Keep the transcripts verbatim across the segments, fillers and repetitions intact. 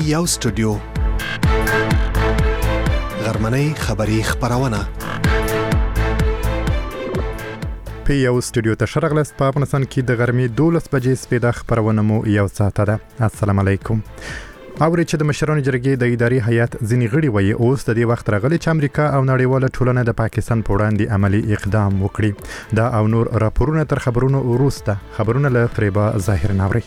یو سټوډیو غرمنۍ خبری خبرونه په یو سټوډیو ته شرغلست په افغانستان کې د غرمې دولس بجې سپېده خبرونه مو یو ساعت ده. السلام علیکم. اوري چې د مشرانو جرګې د اداري هیئت ځینې غړي وایي اوس د دې وخت راغلی چې امریکا او نړیواله ټولنه د پاکستان په وړاندې عملی اقدام وکړي. دا او نور راپورونه تر خبرونو وروسته خبرونه له فریبا ظاهر ناوري.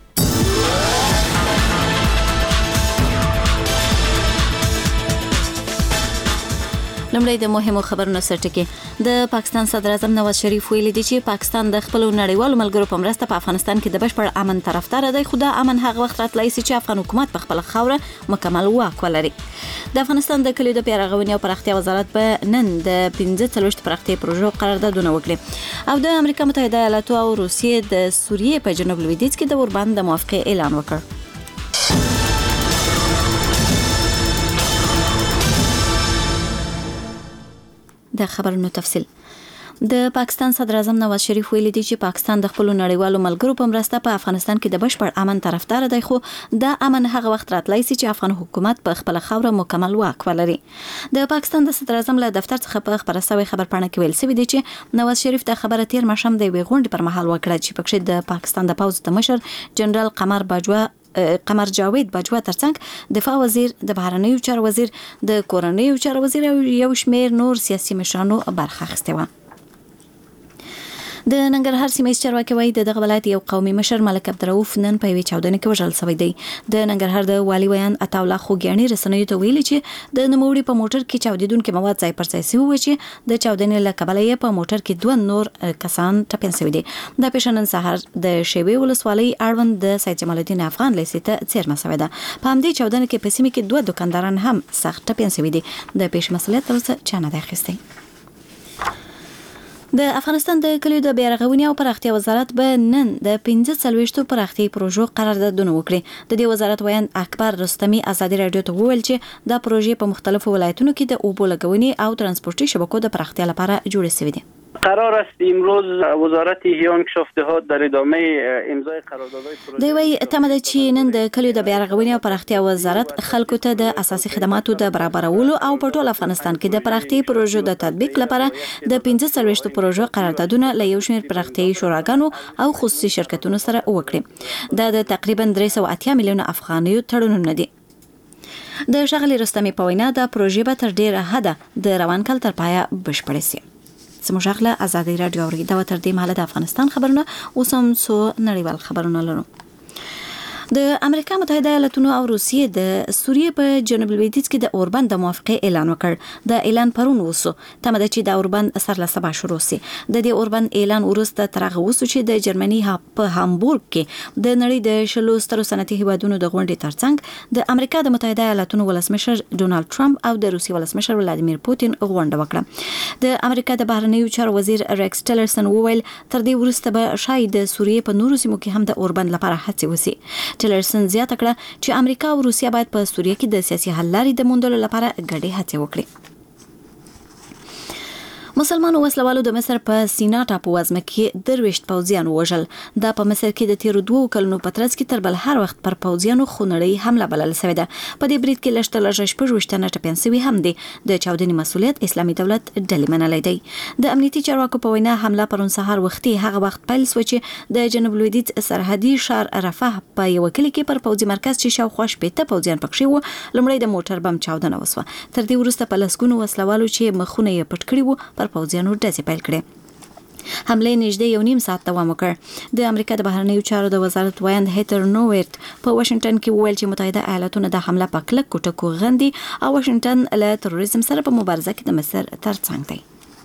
لمړی د مهمو خبرونو سرټکی. د پاکستان صدر اعظم نواز شریف ویلي دی چې پاکستان د خپل نړیوالو ملګرو په مرسته په افغانستان کې د بشپړ امن طرفدار دی، خو دا امن هغه وخت راتلای شي چې افغان حکومت په خپل خاوره مکمل واک ولري. د افغانستان د کلیو د پیرغونې او پراختیا وزارت په نن د پنځه څلوېښت پراختیا پروژو قراردادونه وکړي او د امریکا متحده ایالاتو او روسیې د سوریې په جنوب لویدیځ کې د اوربند د موافقه اعلان وکړ. د خبرونو تفصیل. د پاکستان صدر اعظم نواز شریف ویلي دی چې پاکستان د خپل نړیوالو ملګرو په مرسته په افغانستان کې د بشپړ امن طرفدار دی، خو دا امن هغه وخت راتلای شي چې افغان حکومت په خپل خاوره مکمل واک ولري. د پاکستان د صدر اعظم له دفتر څخه په خبره شوی خبرپاڼه کې ویل شوی دی چې نواز شریف د خبره تیر ماښام د وی غونډې پر مهال وکړه چې پکې د پاکستان د پوځ د مشر جنرال قمر باجوا قمر جاوید باجوا ترڅنګ دفاع وزیر، د بهرنیو چارو وزیر، د کورنیو چارو وزیر او یو شمېر نور سیاسي مشرانو برخه اخیسته و. د ننګرهار سیمه چارواکي وایي دغه ولایت یو قومي مشر ملک عبدالرؤف نن په یوه چاودنه کې وژل شوی دی. د ننګرهار د والي ویان عطاالله خوګیاني رسنیو ته ویلي چې د نوموړي په موټر کې چاودیدونکو مواد ځای پر ځای شوي و چې د چاودنې له کبله یې په موټر کې دوه نور کسان ټپیان شوي دي. د پېښنن سهار د شیوې ولسوالۍ اړوند د سید جمال الدین افغان لیسې ته څیرمه شوې ده. په همدې چاودنه کې په سیمه کې دوه دکانداران هم سخت ټپیان شوي دي. د پېښې مسؤلیت تر اوسه چا نه دی اخیستی. د افغانستان د کلیو د بیارغونې او پراختیا وزارت به نن د پنځه څلوېښتو پراختیا پروژو قراردادونه وکړي. د دې وزارت ویان اکبر رستمی ازادي رادیو ته وویل چې دا پروژې په مختلفو ولایتونو کې د اوبو لګونې او ترانسپورتي شبکو د پراختیا لپاره جوړې شوې دي. قرار است امروز وزارت احیا انکشاف دهات در ادامه امضای قراردادهای پروژه دی وی تمه چې نن د کلیو د بیارغونې او پراختیا وزارت خلکو ته د اساسي خدماتو د برابرولو او په ټول افغانستان کې د پراختیا پروژو د تطبیق لپاره د پنځه څلوېښتو پروژو قراردادونه له یو شمېر پراختیايي شوراګانو او خصوصي شرکتونو سره وکړي. دا د تقریبا درې سوه اتیا میلیونه افغانیو تړونونه دي. د ښاغلي رستمي په وینا دا پروژې به تر ډیره حده د روان کال تر پایه بشپړې شي. سموږغله ازادي رادیو اوري دا تر دې مهاله د افغانستان خبرونه اوس هم څو نړیوال خبرونه لرو. د امریکا متحده ایالاتونو او روسیې د سوریې په جنوب لویدیځ کې د اوربند د موافقه اعلان وکړ. د اعلان پرون وسو تمه ده چې د اوربند سر له سبا شروع شي. د دې اوربند اعلان وروسته تر هغه وسو چې د جرمني په هامبورګ کې د نړۍ د شلو سترو صنعتي هیوادونو د غونډې ترڅنګ د امریکا د متحده ایالاتونو ولسمشر ډونالد ټرمپ او د روسیې ولسمشر ولادیمیر پوتین غونډه وکړه. د امریکا د بهرنیو چارو وزیر ریکس ټیلرسن وویل تر دې وروسته به شاید د سوریې په نورو سیمو کې هم د اوربند لپاره هڅې وشي. ټیلرسن زیاته کړه چې امریکا او روسیه باید په سوریه کې د سیاسي حل لارې د موندلو لپاره ګډې هڅې وکړي. مسلمانو وسلوالو د مصر په سینا ټاپو وزمه کې درويشت پوځیان وژل. دا په مصر کې د تیرو دوه کلونو په ترڅ کې تر بل هر وخت پر پوځیانو خونړۍ حمله بلل شوې ده. په دې برید کې لشته لږ شپږ وشتنه ټپیان شوي هم دي. د چاودنې مسؤلیت اسلامي دولت ډلې منلې دی. د امنیتي چارواکو په وینا حمله پرون سهار وختي هغه وخت پیل شو چې د جنوب لویدیځ سرحدي ښار رفح په یو کلی کې پر پوځي مرکز چې شاوخوا شپېته پوځیان پکښې وو لومړی د موټر بم چاودنه وسوه. تر دې وروسته په لسګونو وسلوالو چې مخونه یې پټ کړي وو پر پوځیانو ډزې پیل کړې. حمله نږدې یو نیم ساعت دوام وکړ. د امریکا د بهرنیو چارو د وزارت ویاند هیتر نوورت په واشنگټن کې وویل چې متحده ایالاتونه د حمله په کلکو ټکو غندي او واشنگټن له تروریزم سره په مبارزه کې د مصر ترڅنګ دی.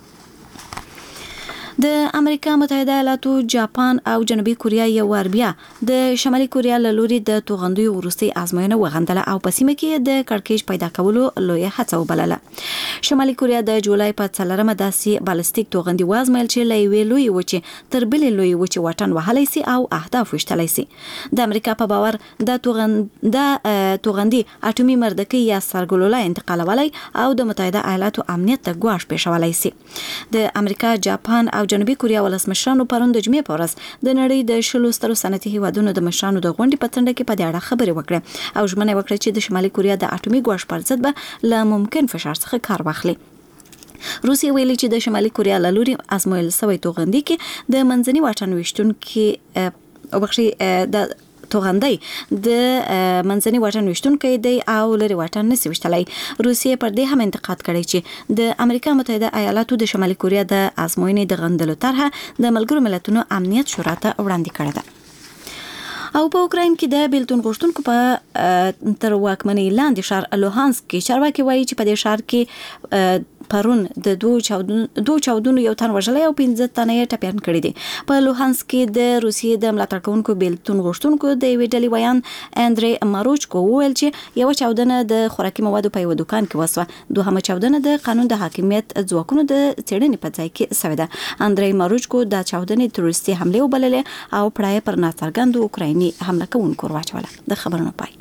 د امریکا متحده ایالاتو، جاپان او جنوبي کوریا یو وار بیا د شمالي کوریا له لوري د توغندیو وروستۍ ازموینه وغندله او په سیمه کې د کړکېچ پیدا کولو لویه هڅه وبلله. شمالي کوریا د جولای په څلورمه داسې بالستیک توغندي وازمایل چې له یوې لویې وچې تر بلې لویې وچې واټن وهلی سي او اهداف ویشتلی سي. د امریکا په باور د توغند د توغندي اټومي مردکۍ یا سرګلوله انتقالولی او د متحده ایالاتو امنیت ته ګواښ پېښولی سي. د امریکا، جاپان او جنوبي کوریا ولسمشرانو پرون د جمعې په ورځ د نړۍ د شلو سترو صنعتي هیوادونو د مشرانو د غونډې په څنډه کې په دې اړه خبرې وکړې او ژمنه وکړه چې د شمالي کوریا د اټومي ګواښ پر ضد به له ممکن فشار څخه کار واخلي. روسیه ویلي چې د شمالي کوریا له لوري ازمویل شوی توغندي کې د منځني واټن ویشتونکو او بخشي د توغندي د منځني واټن ویشتونکو دی او لري واټن نسی وشتلای. روسیه پر دې هم انتقاد کړی چې د امریکا متحده ایالاتو د شمالي کوریا د ازموینې د غندلو طرحه د ملګرو ملتونو امنیت شورا ته وړاندې کړې ده. او په اوکراین کې د بیلتون غوښتونکو په تر واکمنۍ لاندې شهر لوهانسک کې چارواکي وایي چې په دې شهر کې پرون د دوه چاودنو دوه چاودنو یو تن وژلای او پنځه تنه یې ټپيان کړي دي. په لوهانسک کې د روسیې د ملاتړ کوونکو بیلتون غوښتونکو د ویډلی ویان اندری ماروچکو وویل چې یو چاودنه د خوراکي موادو په یو دکان کې وسوه، دوهمه چاودنه د قانون د حاکمیت ځواکونو د څېړنې په ځای کې شوې ده. اندری ماروچکو د چاودنې تروریستي حمله وبللې او پړای پر ناڅرګند اوکرایني حمله کوونکو واچوله. د خبرونو پای.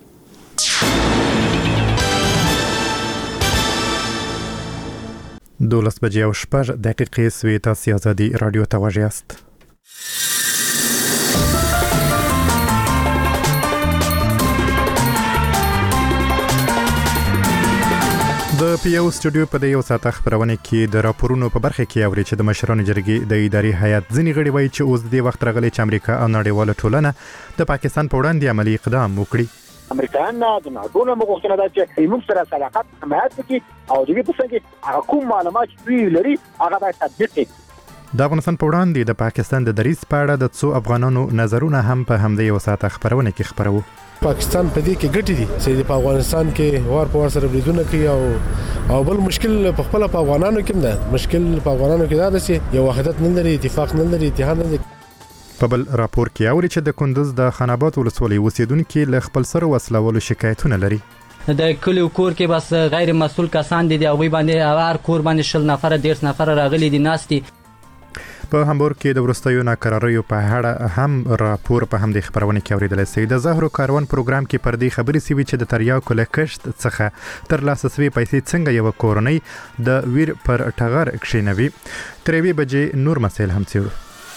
دولس بجې او شپږ دقیقې سوي. تاسو آزادي رادیو ته غوږ یاست. د پیو سټوډیو په یو ساعت خبرونه کې د راپورونو په برخه کې اوري چې د مشرانو جرګې د اداري هیئت ځینې غړي وایي چې اوس د وخت راغلی چې امریکا او نړیواله ټولنه د پاکستان په وړاندې عملی اقدام وکړي. امریکایان د ناټو مغوښتنه ده چې موږ سره صداقت حمایت وکړي او دغه په څنګه هغه کوم معلومات چې لري هغه باید تطبیق کړي. د افغانستان په وړاندې د پاکستان د دریځ په اړه د څو افغانانو نظرونه هم په همدې یو ساعت خبرونه کې خبرو. پاکستان په دې کې ګټي دي چې په افغانستان کې وار په وار سره بریدونه کوي او او بل مشکل په خپل په افغانانو کې ده. مشکل په افغانانو کې دا ده چې یو وحدت نه لري، اتفاق نه لري، اتحاد نه لري. په بل راپور کې اوري چې د کندوز د خاناباد ولسوالۍ اوسیدونکو له خپل سره وسلوالو شکایتونه لري. د کلی کور کې بس غیر مسؤل کسان دي او وی باندې هر کور باندې شل نفر ډیر نفر راغلي دي ناستي. په هامبورګ کې د ورستیو ناکراریو په اړه هم راپور په همدې خبرونه کې اوریدل شوی. د زهرو کاروان پروګرام کې پر دې خبرې سوي چې د تریاکو له کښت څخه تر لاسه سوي پیسې څنګه یو کورنۍ د ویر پر ټغر کښینوي. ترې بجې نور مسایل هم څیړو.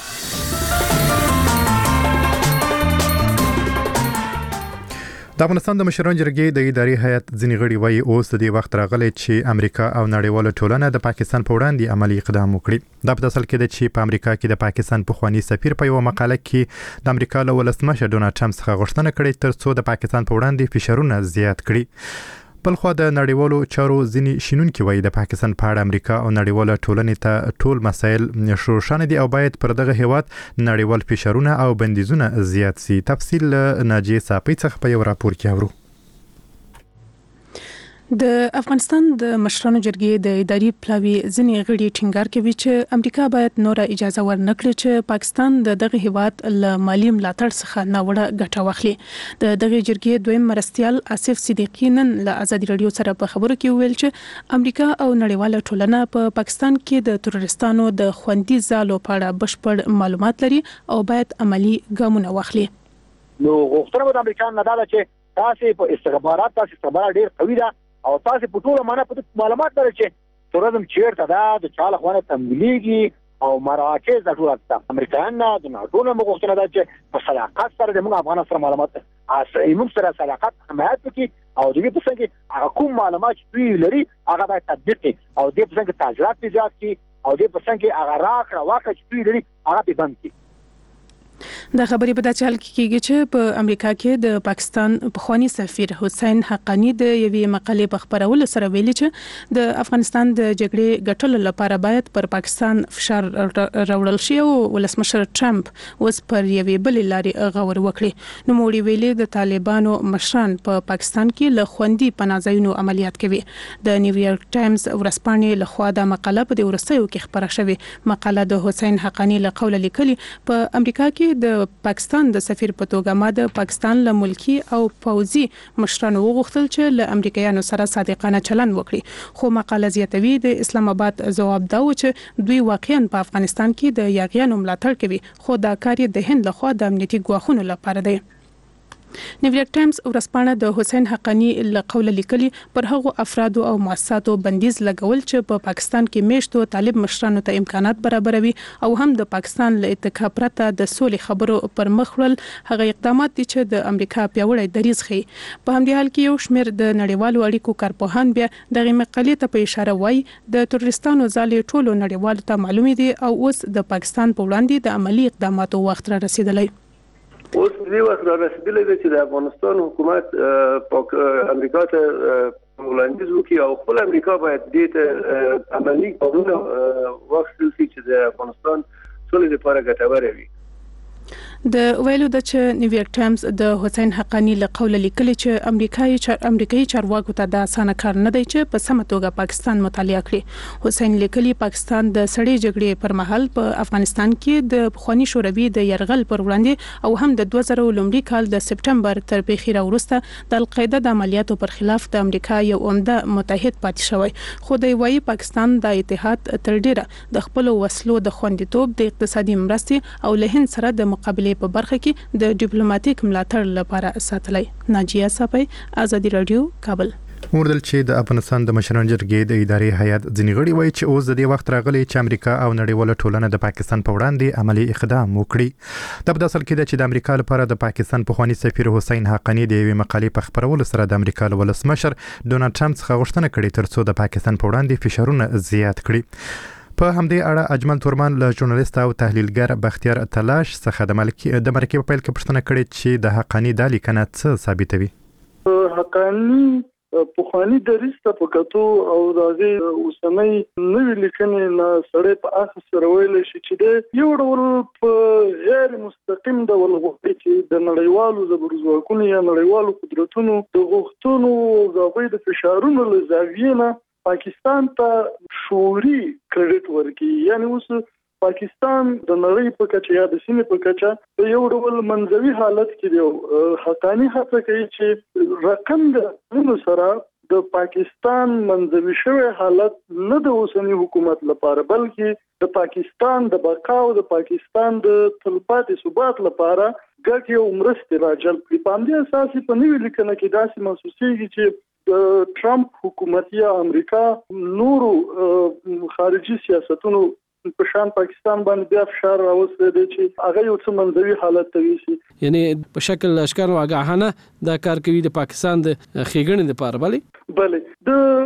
د افغانستان د مشرانو جرګې د اداري هیئت ځینې غړي وایي اوس د دې وخت راغلی چې امریکا او نړیواله ټولنه د پاکستان په وړاندې عملی اقدام وکړي. دا په اصل کې ده چې په امریکا کې د پاکستان پخوانی سفیر په یو مقاله کې د امریکا له ولسمشر ډونالډ ټرمپ څخه غوښتنه کړې ترڅو د پاکستان په وړاندې فشارونه زیات کړي. بلخوا د نړیوالو چارو ځینې شینونکي وایي د پاکستان په اړه امریکا او نړیواله ټولنې ته ټول مسایل شروشانه دي او باید پر دغه هیواد نړیوال فشارونه او بندیزونه زیات سي. تفصیل ناجیه صافی څخه په یو راپور کې اورو. د افغانستان د مشرانو جرګې د اداري پلاوي ځینې غړي ټینګار کوي چې امریکا باید نور اجازه ورنکړي چې پاکستان د دغه هیواد له مالی ملاتړ څخه ناوړه ګټه واخلي. د دغه جرګې دویم مرستيال آصف صدیقی نن له آزادي رادیو سره په خبرو کې ویل چې امریکا او نړیواله ټولنه په پاکستان کې د تروریستانو د خوندي ځالو په اړه بشپړ معلومات لري او باید عملی ګامونه واخلي. نو غوښتنه د امریکا نه ده چې تاسو په استخبارات تاسو استخبارات ډیر قوي ده او تاسو په ټوله معنا په معلومات لري چې تورزم چیرته ده د چاله خوانه تمویلېږي او مراکز د ټول د امریکایان نه د ناټو نه مغوښتنه ده چې په صداقت سره د موږ افغان سره معلومات اساسي موږ سره صداقت حمایت وکړي او دغه په څنګه هغه کوم معلومات چې لري هغه باید تطبیق کړي او دغه په څنګه تاجرات زیات کړي او دغه په څنګه هغه راکړه واکه چې لري هغه په بند کړي. د خبرې په داسې حال کې کېږي چې په امریکا کې د پاکستان پخوانی سفیر حسین حقانی د یوې مقالې په خبرولو سره ویلي چې د افغانستان د جګړې ګټلو لپاره باید پر پاکستان فشار راوړل شي او ولسمشر ټرمپ اوس پر یوې بلې لارې غور وکړي. نو موړي ویلي د طالبانو مشران په پاکستان کې له خوندي پناهځایونو عملیات کوي. د نیویارک ټایمز ورځپاڼې لخوا د مقاله په د ورستیو کې خبره شوې. مقاله د حسین حقانی له قوله لیکلي په امریکا کې د پاکستان د سفیر په توګه ما د پاکستان له ملکی او پوځي مشرانو وغوښتل چې له امریکایانو سره صادقانه چلند وکړي. خو مقاله زیاتوي د اسلام آباد ځواب دا و چې دوی واقعا په افغانستان کې د یاغیانو ملاتړ کوي خو دا کار د هند لخوا د امنیتي ګواښونو لپاره دی. نیویارک ټایمز ورځپاڼه د حسین حقانی له قوله لیکلي پر هغو افرادو او مؤسساتو بندیز لګول چې په پاکستان کې میشتو طالب مشرانو ته امکانات برابروي او هم د پاکستان له اتکا پرته د سولې خبرو پر مخ وړل هغه اقدامات دي چې د امریکا پیاوړی دریځ ښيي. په همدې حال کې یو شمېر د نړیوالو اړیکو کارپوهان بیا دغه مقالې ته په اشاره وایي د تروریستانو ځالې ټولو نړیوالو ته معلومې دي او اوس د پاکستان په وړاندې د عملی اقداماتو وخت را رسیدلی. اوس دې وخت را رسیدلی دی چې د افغانستان حکومت امریکا ته وړاندیز وکړي او خپل امریکا باید دې ته عملي قانون واخیستل شي چې د افغانستان سولې لپاره ګټور وي. د ویلو د چې نیویارک ټایمز د حسین حقانی له قوله لیکلي چې امریکایي چار امریکایي چارواکو ته د اسانه کار نه دی چې په سمه توګه پاکستان مطالعه کړي. حسین لیکلي پاکستان د سړې جګړې پر مهال په افغانستان کې د پخوانی شوروي د يرغل پر وړاندې او هم د دوه زره لومړي کال د سپټمبر تر پیښې راوروسته د القاعده د عملیاتو پر خلاف د امریکا یو عمده متحد پاتې شوی. خو د وایي پاکستان د اتحاد تر ډیره د خپل وسلو د خوندیتوب د اقتصادي مرستې او له هند سره د مقابله په برخه کې د ډیپلوماټیک ملاتړ لپاره ساتلای. ناجیه صافی، آزادی رادیو، کابل. وردل چې د افغانستان د مشرانو جرګې د اداري هیئت ځینې غړي وایي چې اوس د دې وخت راغلی چې امریکا او نړیواله ټولنه د پاکستان په وړاندې عملی اقدام وکړي. دا په اصل کې ده چې د امریکا لپاره د پاکستان پخوانی سفیر حسین حقانی د یوې مقالې په خبرولو سره د امریکا له ولسمشر ډونالډ ټرمپ څخه غوښتنه کړې ترڅو د پاکستان په وړاندې فشارونه زیات کړي. په همدې اړه اجمل تورمان له ژورنالیست او تحلیلګر بختیار تلاش څخه د ملکی د مرکه په پیل کې پوښتنه کړې چې د حقانی د لیکنه څه ثابتوي. حقانی پخوانی دریځ ته پکاتو او دغه اوسنۍ نوې لیکنې نه سړی په اساس سره ویل شي چې د یو ډول په غیر مستقیم ډول غوښتي چې د نړیوالو زبرځواکونو یا نړیوالو قدرتونو د غوښتنو او د فشارونو له زاویې نه پاکستان ته شعوري کریډټ ورکړي. یعنی اوس پاکستان د نړۍ په کچه یا د سیمې په کچه په یو ډول منځوي حالت کې دی. حقانی هڅه کوي چې رقم د سره د پاکستان منځوي شوی حالت نه د اوسنی حکومت لپاره بلکې د پاکستان د بقا او د پاکستان د تلپاتې ثبات لپاره ګټې او مرستې راجلب کړي. په همدې اساس په نوې لیکنه کې داسې محسوسېږي چې د ټرمپ حکومت یا امریکا نورو خارجي سیاستونو په شان پاکستان باندې بیا فشار راوستي دی چې هغه یو څه منځوي حالت ته ویسي. یعنی په شکل اشکار او آگاهانه دا کار کوي د پاکستان د ښېګڼې لپاره. بلې بلې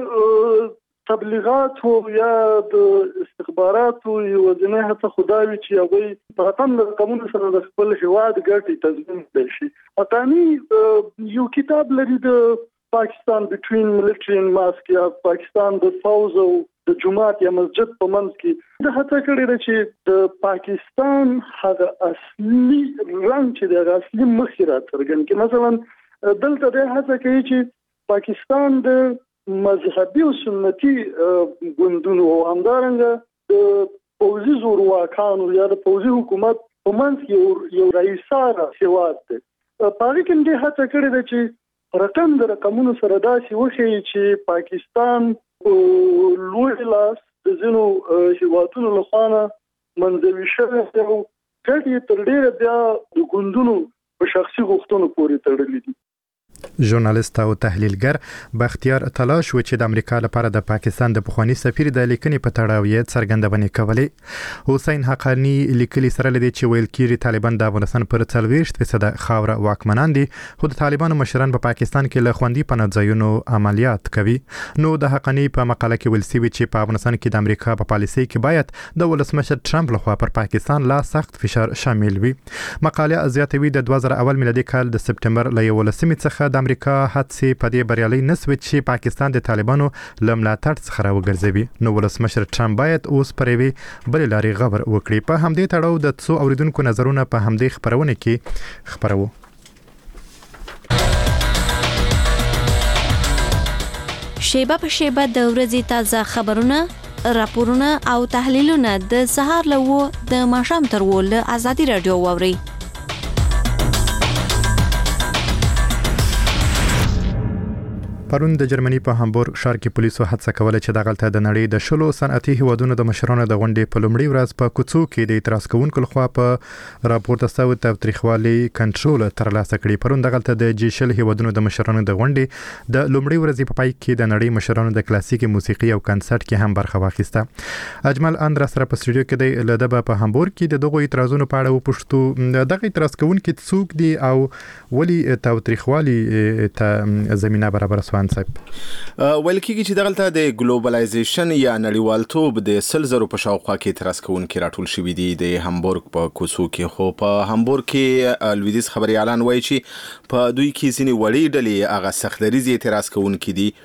د تبلیغات او یا د استخباراتو یو ځنه هڅه خدای چې هغه په رقم د رقمونو سره د خپل هواد ګټي تضمین کړي شي. حقانی یو کتاب لري د پاکستان between military and mosque یا پاکستان د فوز او د جماعت یا مسجد په منځ کې د هڅه کړې ده چې د پاکستان هغه اصلي رنګ چې د اصلي مخې را څرګند کړي. مثلا دلته د هڅه کوي چې پاکستان د مذهبي او سنتي ګوندونو او همدارنګه د پوځي زورواکانو یا د پوځي حکومت په منځ کې یو رئیساره هیواد دی. په هغه کې د هڅه کړې ده چې رقم د رقمونو سره داسې وښیي چې پاکستان لوی لاس د ځینو هیوادونو لخوا منځوي شوی او ګټې تر ډیره بیا د ګوندونو په شخصي غوښتنو پورې تړلې دي. ژورنالیست او تحلیلګر بختیار تلاش و چې د امریکا لپاره د پاکستان د پخوانی سفیر د لیکنې په تړاو یې څرګندونه کولې. حسین حقانی لیکلي سره لدی چې ویل کېږي طالبان د افغانستان پر څلوېښت فیصد خاوره واکمنان دي خو د طالبانو مشران په پاکستان کې له خوندي پناه ځایونو عملیات کوي. نو د حقانی په مقاله کې ویل شوی چې په افغانستان کې د امریکا په پالیسۍ کې باید د ولسمشر ټرمپ لخوا پر پاکستان لا سخت فشار شامل وي. مقاله زیاتوي د دوه زره اول میلادي کال د سپټمبر له یولسمې څخه د امریکا هڅې په دې بریالي نسوي چې پاکستان د طالبانو له ملاتړ څخه راوګرځوي. نو ولسمشر ټرمپ باید اوس پر یوې بلې لارې غور وکړي. په همدې تړاو د څو اوریدونکو نظرونه په همدې خبرونه کې خبرو. شیبه په شیبه د ورځې تازه خبرونه، راپورونه او تحلیلونه د سهار له و د ماښام تر و له آزادي رادیو واوري. پرون د جرمني په هامبورګ ښار کې پولیسو هڅه کوله چې دغلته د نړۍ د شلو صنعتي هیوادونو د مشرانو د غونډې په لومړۍ ورځ په کوڅو کې د اعتراض کوونکو لخوا په راپورته شوی تاوتریخوالي کنټرول ترلاسه کړي. پرون دغلته د جی شل هیوادونو د مشرانو د غونډې د لومړۍ ورځې په پای کې د نړۍ مشرانو د کلاسیکي موسیقي او کنسرت کې هم برخه واخیسته. اجمل اندرا سره په سټوډیو کې د لدبه په هامبورګ کې د دغو اعتراضونو په اړه وپوښتو. دغه اعتراض کوونکي څوک دي او ولي تاوتریخوالي ته زمينه برابر سوان صاحب؟ ویل کېږي چې دغلته د ګلوبلایزیشن یا نړیوالتوب د سل زرو په شاوخوا کې اعتراض کوونکي راټول شوي دي د هامبورګ په کوڅو کې. خو په هامبورګ کې لویدیځ خبريالان وایي چې په دوی کې ځینې وړې ډلې هغه سختدریزي اعتراض کوونکي دي،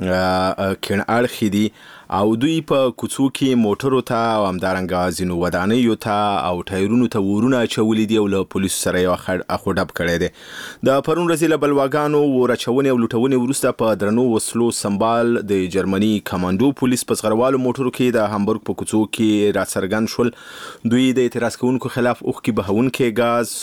کڼ اړخي دي او دوی په کوڅو کې موټرو ته او همدارنګه ځینو ودانیو ته او ټایرونو ته ورونه اچولي دي او له پولیسو سره یو اخو ډب کړی دی. د پرون ورځې له بلواګانو ور اچونې او لوټونې وروسته په درنو وسلو سمبال د جرمني کمانډو پولیس په زغروالو موټرو کې د هامبورګ په کوڅو کې راڅرګند شول. دوی د اعتراض کوونکو خلاف اوښکې بهونکي غاز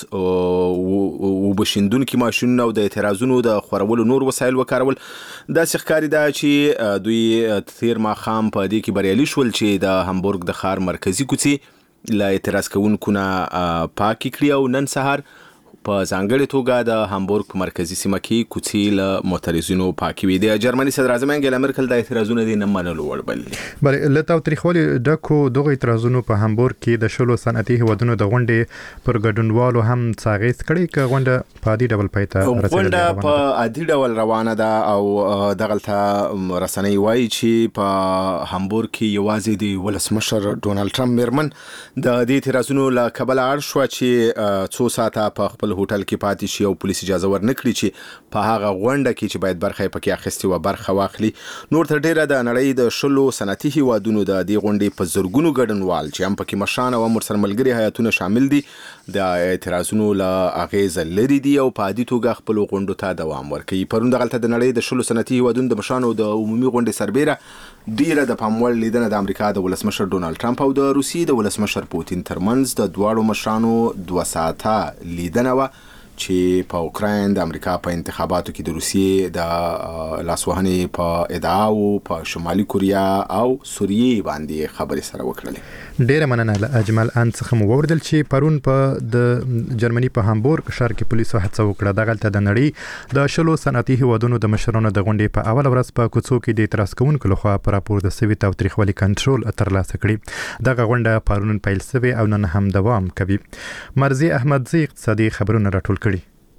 او وبشیندونکي ماشینونه او د اعتراضونو د خورولو نور وسایل وکارول. داسې ښکاري ده چې دوی تیر ماښام په دې کې بریالي شول چې د هامبورګ د ښار مرکزي کوڅې له اعتراض کوونکو نه پاکې کړي او نن سهار په ځانګړې توګه د هامبورګ په مرکزي سیمه کې کوڅې له معترضینو پاکې وي. د جرمني صدر اعظم انګلا مرکل د اعتراضونو د نه منلو وړ بللي. بلې له تاوتریخوالي ډکو دغه اعتراضونو په هامبورګ کې د شلو صنعتي هیوادونو د غونډې پر ګډونوالو هم څه اغېز کړی که غونډه په عادي ډول پای ته رسېدلې؟ غونډه په عادي ډول روانه ده او دغلته رسنۍ وایي چې په هامبورګ کې یوازې د ولسمشر ډونالد ټرمپ میرمن د دې اعتراضونو له کبله اړ شوه چې څو ساعته په خپل هوټل کې پاتې شي او پولیس اجازه ورنکړي چې په هغه غونډه کې چې باید برخه یې پکې اخیستې وه برخه واخلي. نور تر ډیره د نړۍ د شلو صنعتي هیوادونو د دې غونډې په زرګونو ګډونوال چې هم پکې مشران او هم ورسره ملګري هیاتونه شامل دي د اعتراضونو له اغېزه لرې دي او په عادي توګه خپلو غونډو ته دوام ورکوي. پرون دغلته د نړۍ د شلو صنعتي هیوادونو د مشرانو د عمومي غونډې سربیره ډیره د پام وړ لیدنه د امریکا د ولسمشر ډونالد ټرمپ او د روسیې د ولسمشر پوتین ترمنځ د دواړو مشرانو دوه ساعته لیدنه وه چې په اوکراین د امریکا په انتخاباتو کې د روسیې د لاسوهنې په ادعاو په شمالي کوریا او سوریې باندې خبرې سره وکړلې. ډیره مننه له اجمل ان څخه مو ووردل چې پرون په د جرمني په هامبورګ ښار کې پولیسو هڅه وکړه دغلته د نړۍ د شلو صنعتي هیوادونو د مشرانو د غونډې په اوله ورځ په کوڅو کې د اعتراض کوونکو لخوا په راپورته شوي تاوتریخوالي کنټرول ترلاسه کړي. دغه غونډه پرون پیل شوې او نن هم دوام کوي. مرزي احمدزي اقتصادي خبرونه راټول کړي.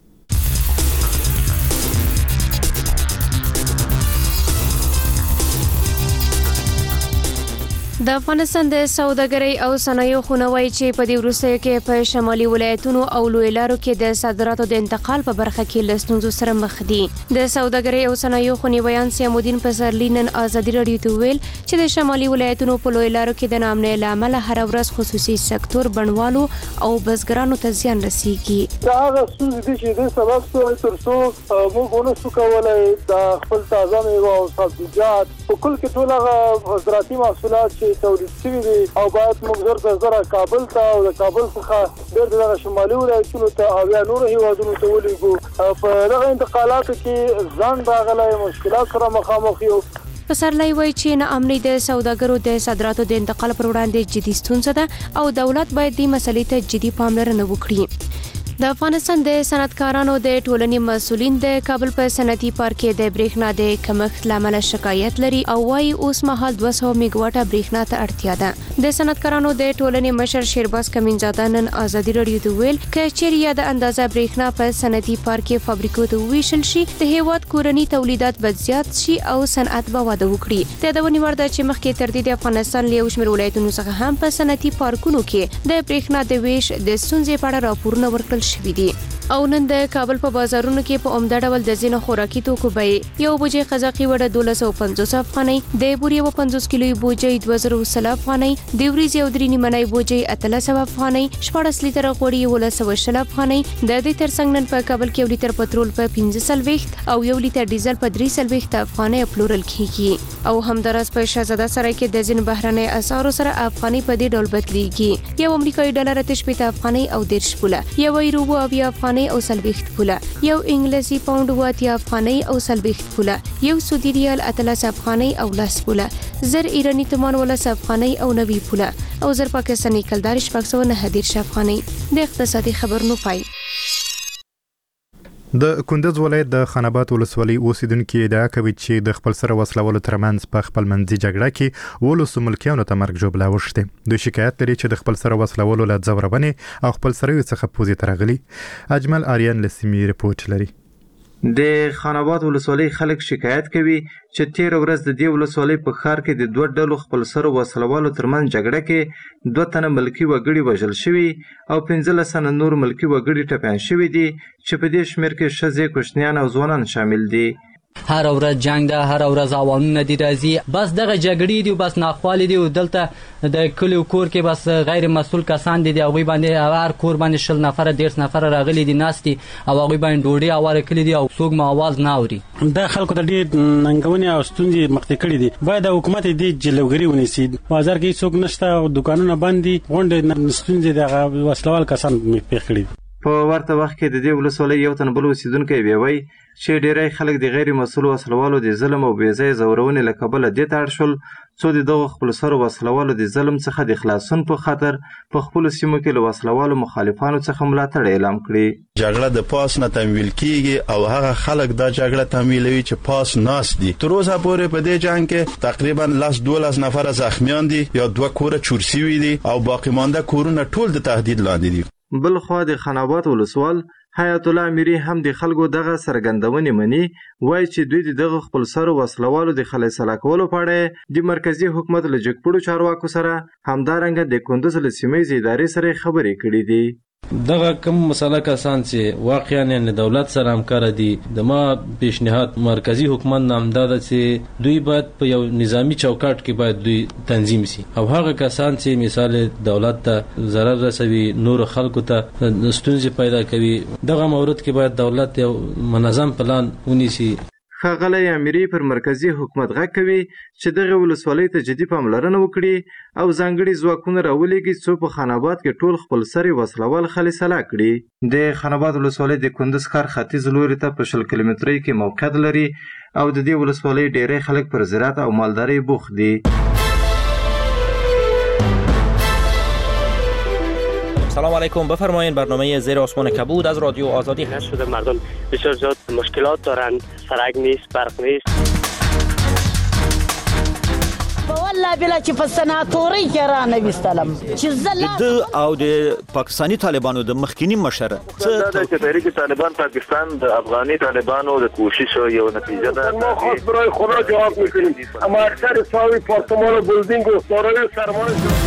د افغانستان د سوداګرۍ او صنایعو خونه وایي چې په دې وروستیو کې په شمالي ولایتونو او لوی لارو کې د صادراتو د انتقال په برخه کې له ستونزو سره مخ دي. د سوداګرۍ او صنایعو خونې بیان سیامالدین پسرلي نن ازادي راډیو ته ویل چې د شمالي ولایتونو په لوی لارو کې د ناامنۍ له امله هره ورځ خصوصي سکتور بڼوالو او بزګرانو ته زیان رسیږي. دا هغه ستونزې دي چې د سبب شوی تر څو موږ ونه شو کولی د خپل تازه میوه او سبزیجات په کل کې ټول هغه زراعتي محصولات چې تولید شوي دي او باید موږ زر د زره کابل ته او د کابل څخه بیرته دغه شمالي ولایتونو ته او یا نورو هیوادونو ته ولیږو. په دغه انتقالاتو کې ځنډ راغلی، مشکلات سره مخامخ یو. پسرلی وایي چې ناامنۍ د سوداګرو د صادراتو د انتقال پر وړاندې جدي ستونزه ده او دولت باید دې مسلې ته جدي پاملرنه وکړي. د افغانستان د صنعتکارانو د ټولنې مسؤلین د کابل په صنعتي پارک کې د برېښنا د کمښت له امله شکایت لري او وايي اوس مهال دوه سوه میګاواټه برېښنا ته اړتیا ده. د صنعتکارانو د ټولنې مشر شیرباز کمینزاده نن ازادي راډیو ته ویل که چیرې د اندازه برېښنا په صنعتي پارک کې فابریکو ته وویشل شي د هیواد کورني تولیدات به زیات شي او صنعت به وده وکړي. د یادونې وړ ده چې مخکې تر دې د افغانستان له یو شمېر ولایتونو څخه هم په صنعتي پارکونو کې د برېښنا د ویش د ستونزې په اړه راپورونه ورکړل شوي دي. او نن د کابل په بازارونو کې په عمده ډول د ځینو خوراکي توکو بیې یو بوجۍ قزاقي وړه دولس سوه پنځوس افغانۍ، د بورې یوه پنځوس کیلوي بوجۍ دوه زره سل افغانۍ، د وریځې یو درې نیمنۍ بوجۍ اتلس سوه افغانۍ، شپاړس لیتره غوړي یولس سوه شل افغانۍ. د دې ترڅنګ نن په کابل کې یو لیتر پټرول په پنځه څلوېښت او یو لیتر ډیزل په درې څلوېښت افغانۍ پلورل کیږي. او همداراز په شهزاده سرای کې د ځینو بهرنۍ اسعارو سره افغانۍ په دې ډول بدلیږي. یو امریکایي ډالر اته شپېته افغانۍ او دېرش پوله، یو یورو اویا افغانۍ افغانۍ او څلوېښت پوله، یو انګلیسي پاونډ اووه اتیا افغانۍ او څلوېښت پوله، یو سعودي ریال اتلس افغانۍ او لس پوله، زر ایراني تومان ولس افغانۍ او نوي پوله او زر پاکستاني کلدار شپږ سوه نهه دېرش افغانۍ. د اقتصادي خبرونو پای. د کندز ولایت د خاناباد ولسوالۍ اوسیدونکو ادعا کوي چې د خپل سره وسلوالو ترمنځ په خپل منځي جګړه کې ولس ملکیانو ته مرګ ژوبله وشته. دوی شکایت لري چې د خپل سره وسلوالو له ځورونې او خپل سره څخه پوزي ترغلي. اجمل آریان لسمی رپورت لري. د خاناباد ولسوالۍ خلک شکایت کوي چې تیر ورځ د دې ولسوالۍ په ښار کې د دوه ډلو خپل سره وسلوالو ترمنځ جګړه کې دوه تنه ملکي وګړي وژل شوي او پنځلس تنه نور ملکي وګړي ټپیان شوي دي چې په دې شمېر کې ښځې، کوچنیان او ځوانان شامل دي. هر ورځ جنگ ده، هر ورځ اوانونه دي راځي، بس دغه جګړې دي، بس ناخوالې دي. دلته د کلیو کور کې بس غیر مسؤل کسان دي، هغوی باندې هر کور باندې شل نفره دېرش نفره راغلي دي ناستي او هغوی باندې ډوډۍ هواره کړي دي او څوک مو اواز نه اوري. دا خلکو ته ډېر ننګونې او ستونزې مخ ته کړي دي. باید حکومت دې جلوګیري ونیسي. بازار کې څوک نشته او دکانونه بند دي، غونډې ستونزې دغه وسلوال کسان پیښ کړي دي. په ورته وخت کې د دې ولسوالۍ یو تن بل اوسیدونکی بیوي چې ډېری خلک د غیر مسؤل وسلوالو د ظلم او بې ځایه ځورونې له کبله دې ته اړ شول څو د دغو خپل سرو وسلوالو د ظلم څخه د خلاصون په خاطر په خپلو سیمو کې له وسلوالو مخالفانو څخه ملاتړ اعلام کړي. جګړه د پاس نه تمویل کیږي او هغه خلک دا جګړه تمویلوي چې پاس ناس دي. تر اوسه پورې په دې جنگ کې تقریبا لس دولس نفر زخمیان دي یا دوه کوره چور شوي دي او باقی مانده کورونه ټول د تهدید لاندې دي. بل خو د خاناباد ولسوال حیات الله امیری هم د خلکو دغه څرګندونې مني، وایي چې دوی د دغه خپل سرو وسلوالو د خلاص کولو په اړه د مرکزی حکومت له جګپړو چارواکو سره همدارنګه د کندز له سیمې ادارې سره خبرې کړې دي. دغه کوم مسله کسان چې واقعا نه دولت سره همکار دي، د ما پیشنهاد مرکزی حکومت نامدا ده چې دوی باید په یو نظامی چوکاټ کې باید دوی تنظیم شي او هغه کسان چې مثال دولت ته ضرر رسوي، نور خلکو ته ستونزې پیدا کوي، دغه مورد کې باید دولت یو منظم پلان ونیسي. ښاغلی امیری پر مرکزی حکومت غږ کوي چې دغه ولسوالۍ ته جدي پاملرنه وکړي او ځانګړي ځواکونه راولېږي څو په خاناباد کې ټول خپل سرې وسلوال خالصلا کړي. د خاناباد ولسوالۍ د کندز ښار ختیځ لوري ته په شل کیلومترۍ کې موقعیت لري او د دې ولسوالۍ ډېری خلک پر زراعت او مالدارۍ بوخت دي. سلام علیکم، بفرمایید. برنامه زیر آسمان کبود از رادیو آزادی هست. شده مردم بسیار زیاد مشکلات دارند، سرک نیست، برق نیست. والله بلا چې په سناتوري کې را نه وستلم چې زله د او د پاکستانی طالبانو د مخکینی مشره څه د تحریک طالبان پاکستان د افغاني طالبانو د کوشش یو نتیجه ده. ما خاص برای خدا جواب میکنیم. اما اکثر ساوی پارتمان و بلدینگ و سارای سرمان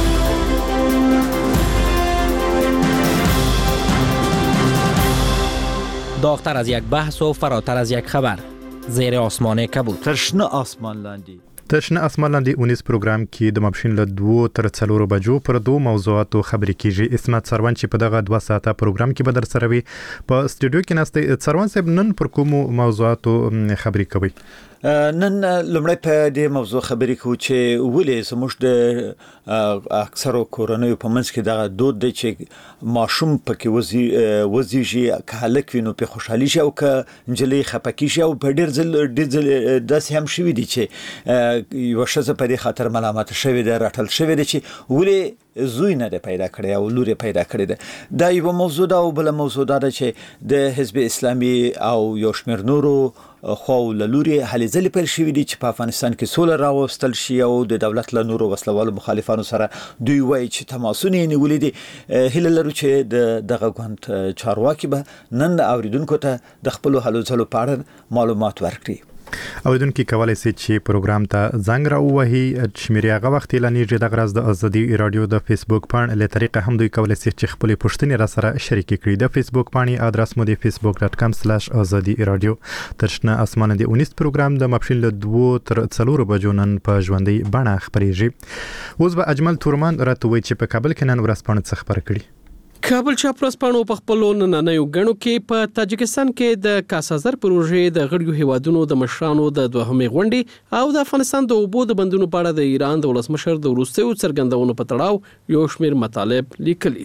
داغتر از یک بحث و فراتر از یک خبر. زیر آسمان کبود. تشنه آسمان لاندی. تشنه آسمان لاندې اونیز پروګرام کې د ماپښین له دوو تر څلورو بجو پر دوه موضوعاتو خبرې کیږي. اسمت سروان چې په دغه دوه ساعته پروګرام کې به در سره وي په استودیو کې ناسته. سروان صاحب نن پر کومو موضوعاتو خبرې کوي؟ نن لمړی په دې موضوع خبرې کوو چې ولې زموږ د اکثرو کورنیو په منځ کې دغه دود دی چې ماشوم پکې وزیږي، که هلک وي نو پې خوشحالي شي او که نجلۍ خفه کېږي او په ډېر ځل ډېر ځل داسې هم شوي دي چې یوه ښځه په دې خاطر ملامته شوې ده، راټل شوې ده چې ولې زوی نه دی پیدا کړی او لور یې پیدا کړې ده. دا یوه موضوع ده او بله موضوع دا ده چې د حزب اسلامي او یو شمېر نورو خو له لوري هلې ځلې پیل شوي دي چې په افغانستان کې سوله راوستل شي او د دولت له نورو وسلوالو مخالفانو سره دوی وایي چې تماسونه یې نیولي دي. هیله لرو چې د دغه ګوند چارواکي به نن اوریدونکو ته د خپلو هلو ځلو په اړه معلومات ورکړي. اوریدونکو کولای شي چې پروګرام ته زنګ راووهي. شمیرې هغه وخت اعلانېږي. دغه راز د ازادي رادیو د فیسبوک پاڼې له طریقه هم دوی کولای شي چې خپلې پوښتنې را سره شریکې کړي. د فیسبوک پاڼې ادرس مو د فیسبوک ډاټ کام سلاش ازادي رادیو. ترشنه اسمان د اونیس پروګرام د ماپښین له دوه تر څلورو بجو نن په ژوندۍ بڼه خبرېږي. اوس به اجمل تورمان راته وایي چې په کابل کې نن ورځپاڼه څه خبره کړي. کابل چاپرسپانو په خپلو نننیو غنو کې په تاجکستان کې د کاسازر پروژې د غړیو هیوادونو د مشرانو د دوهمې غونډې او د افغانستان د اوبو د بندونو په اړه د ایران د ولسمشر د وروستیو څرګندونو په تړاو یو شمېر مطالب لیکلي دي.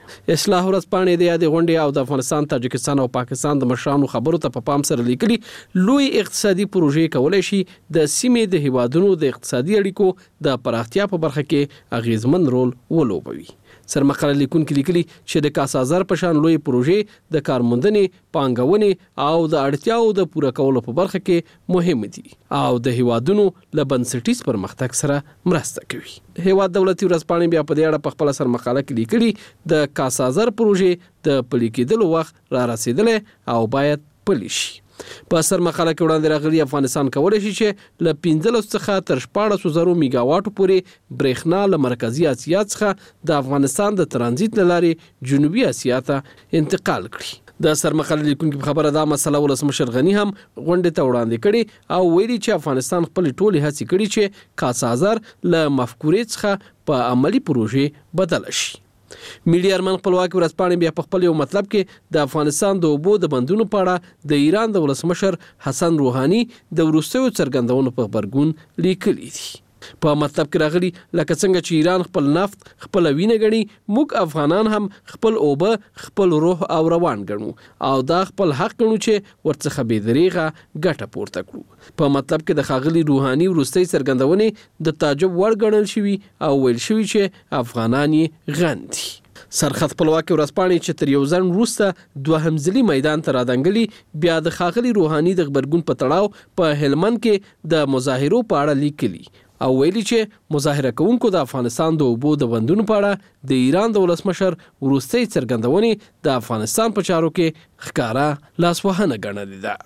اصلاح ورځپاڼې د یادې غونډې او د افغانستان، تاجکستان او پاکستان د مشرانو خبرو ته په پام سره لیکلي لوی اقتصادي پروژې کولای شي د سیمې د هیوادونو د اقتصادي اړیکو د پراختیا په برخه کې اغیزمن رول ولوبوي. سرمقاله لیکونکي لیکلي چې د کاسازر په شان لوی پروژې د کارموندنې، پانګونې او د اړتیاو د پوره کولو په برخه کې مهم دي او د هیوادونو له بنسټیز پرمختګ سره مرسته کوي. هیواد دولتي ورځپاڼې بیا په دې اړه په خپل سرمقاله کې لیکلي د کاسازر پروژې د پلي کېدلو وخت را رسیدلی او باید پلي شي. په سرمقاله کې وړاندې راغلي افغانستان کولی شي چې له پنځلس څخه تر شپاړسو زرو میگا واټو پورې برېښنا له مرکزي اسیا څخه د افغانستان د ترانزیت له لارې جنوبي اسیا ته انتقال کړي. د سرمقاله لیکونکي په خبره دا مسله ولسمشر غني هم غونډې ته وړاندې کړي او ویلي چې افغانستان خپل ټولې هڅې کړي چې کاسازر له مفکورې څخه په عملی پروژې بدل شي. میډیا ارمان خپلواکي ورځپاڼې بیا په خپل یو مطلب کې د افغانستان د اوبو د بندونو په اړه د ایران د ولسمشر حسن روحاني د وروستیو څرګندونو په خبرګون لیکلي دي. په مطلب کې راغلي لکه څنګه چې ایران خپل نفت خپل وینه ګڼي، موږ افغانان هم خپل اوبه خپل روح او روان ګڼو او دا خپل حق ګڼو چې ورڅخه بې دریغه ګټه پورته کړو. په مطلب کې د ښاغلي روحاني وروستۍ څرګندونې د تعجب وړ ګڼل شوي او ویل شوي چې افغانان یې غن دي. سرخط خپلواکي ورځپاڼې چې تر یو ځل وروسته دوهم ځلي میدان ته رادنګلي بیا د ښاغلي روحاني د غبرګون په تړاو په هلمند کې د مظاهرو په اړه لیکلي او ویلي چې مظاهره کوونکو د افغانستان د اوبو د بندونو په اړه د ایران د ولسمشر وروستۍ څرګندونې د افغانستان په چارو کې ښکاره لاسوهنه ګڼلې ده.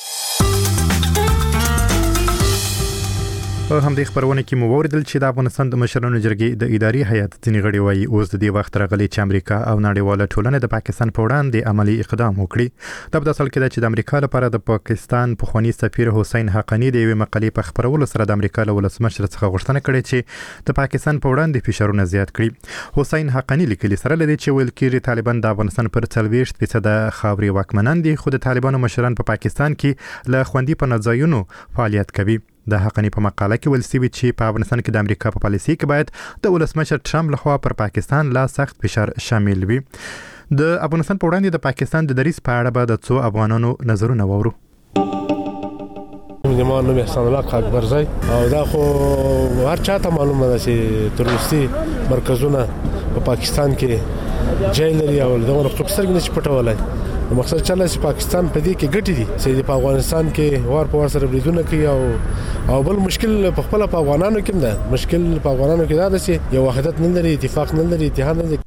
په همدې خبرونه کې مو وویل چې د افغانستان د مشرانو جرګې د اداري هیئت ځینې غړي وایي اوس د دې وخت راغلی چې امریکا او نړیواله ټولنه د پاکستان په وړاندې عملی اقدام وکړي. دا په داسې حال کې ده چې د امریکا لپاره د پاکستان پخوانی سفیر حسین حقانی د یوې مقالې په خپرولو سره د امریکا له ولسمشر څخه غوښتنه کړې چې د پاکستان په وړاندې فشارونه زیات کړي. حسین حقانی لیکلي سره لدی چې ویل کېږي طالبان د افغانستان پر څلوېښت فیصده خاورې واکمنان دي، خو د طالبانو مشران په پاکستان کې له خوندي پناه ځایونو فعالیت کوي. د حقانی په مقاله کې ویل شوی چې په افغانستان کې د امریکا په پالیسي کې باید د ولسمشر ټرمپ لخوا پر پاکستان لا سخت فشار شامل وي. د افغانستان په وړاندې د پاکستان د دریځ په اړه به د څو افغانانو نظرونه واورو. د ما نوم احسان الله اکبرزی او دا خو هر چاته معلومه ده چې تروریستي مرکزونه په پاکستان کې جیل لري او دغه څوک سره نشي پټولای. مقصد چاله چې پاکستان په دې کې ګټي دي چې په افغانستان کې وار په وار سره بریدونه کوي او او بل مشکل په خپل په افغانانو کې ده. مشکل په افغانانو کې دا ده چې یو وحدت نه لري، اتفاق نه لري، اتحاد نه لري.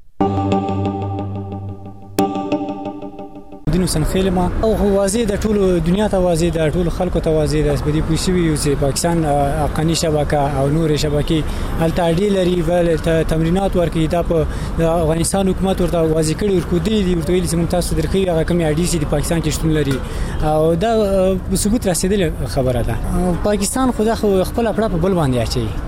دینو سنخیل ما او واضح د ټولو دنیا ته واضح د ټولو خلکو ته واضح د اسبدي پوښوي چې پاکستان حقانی شبکه او نور شبکې الټاډي لري ول تمرینات ورکړي. دا په افغانستان حکومت ورته واضح کړي ورکو دي دي ورته ویل چې موږ تاسو درکې هغه کوم اډي سي د پاکستان کې شتون لري او دا ثبوت رسیدل خبره ده. پاکستان خو د خپل خپل په بل باندې اچي.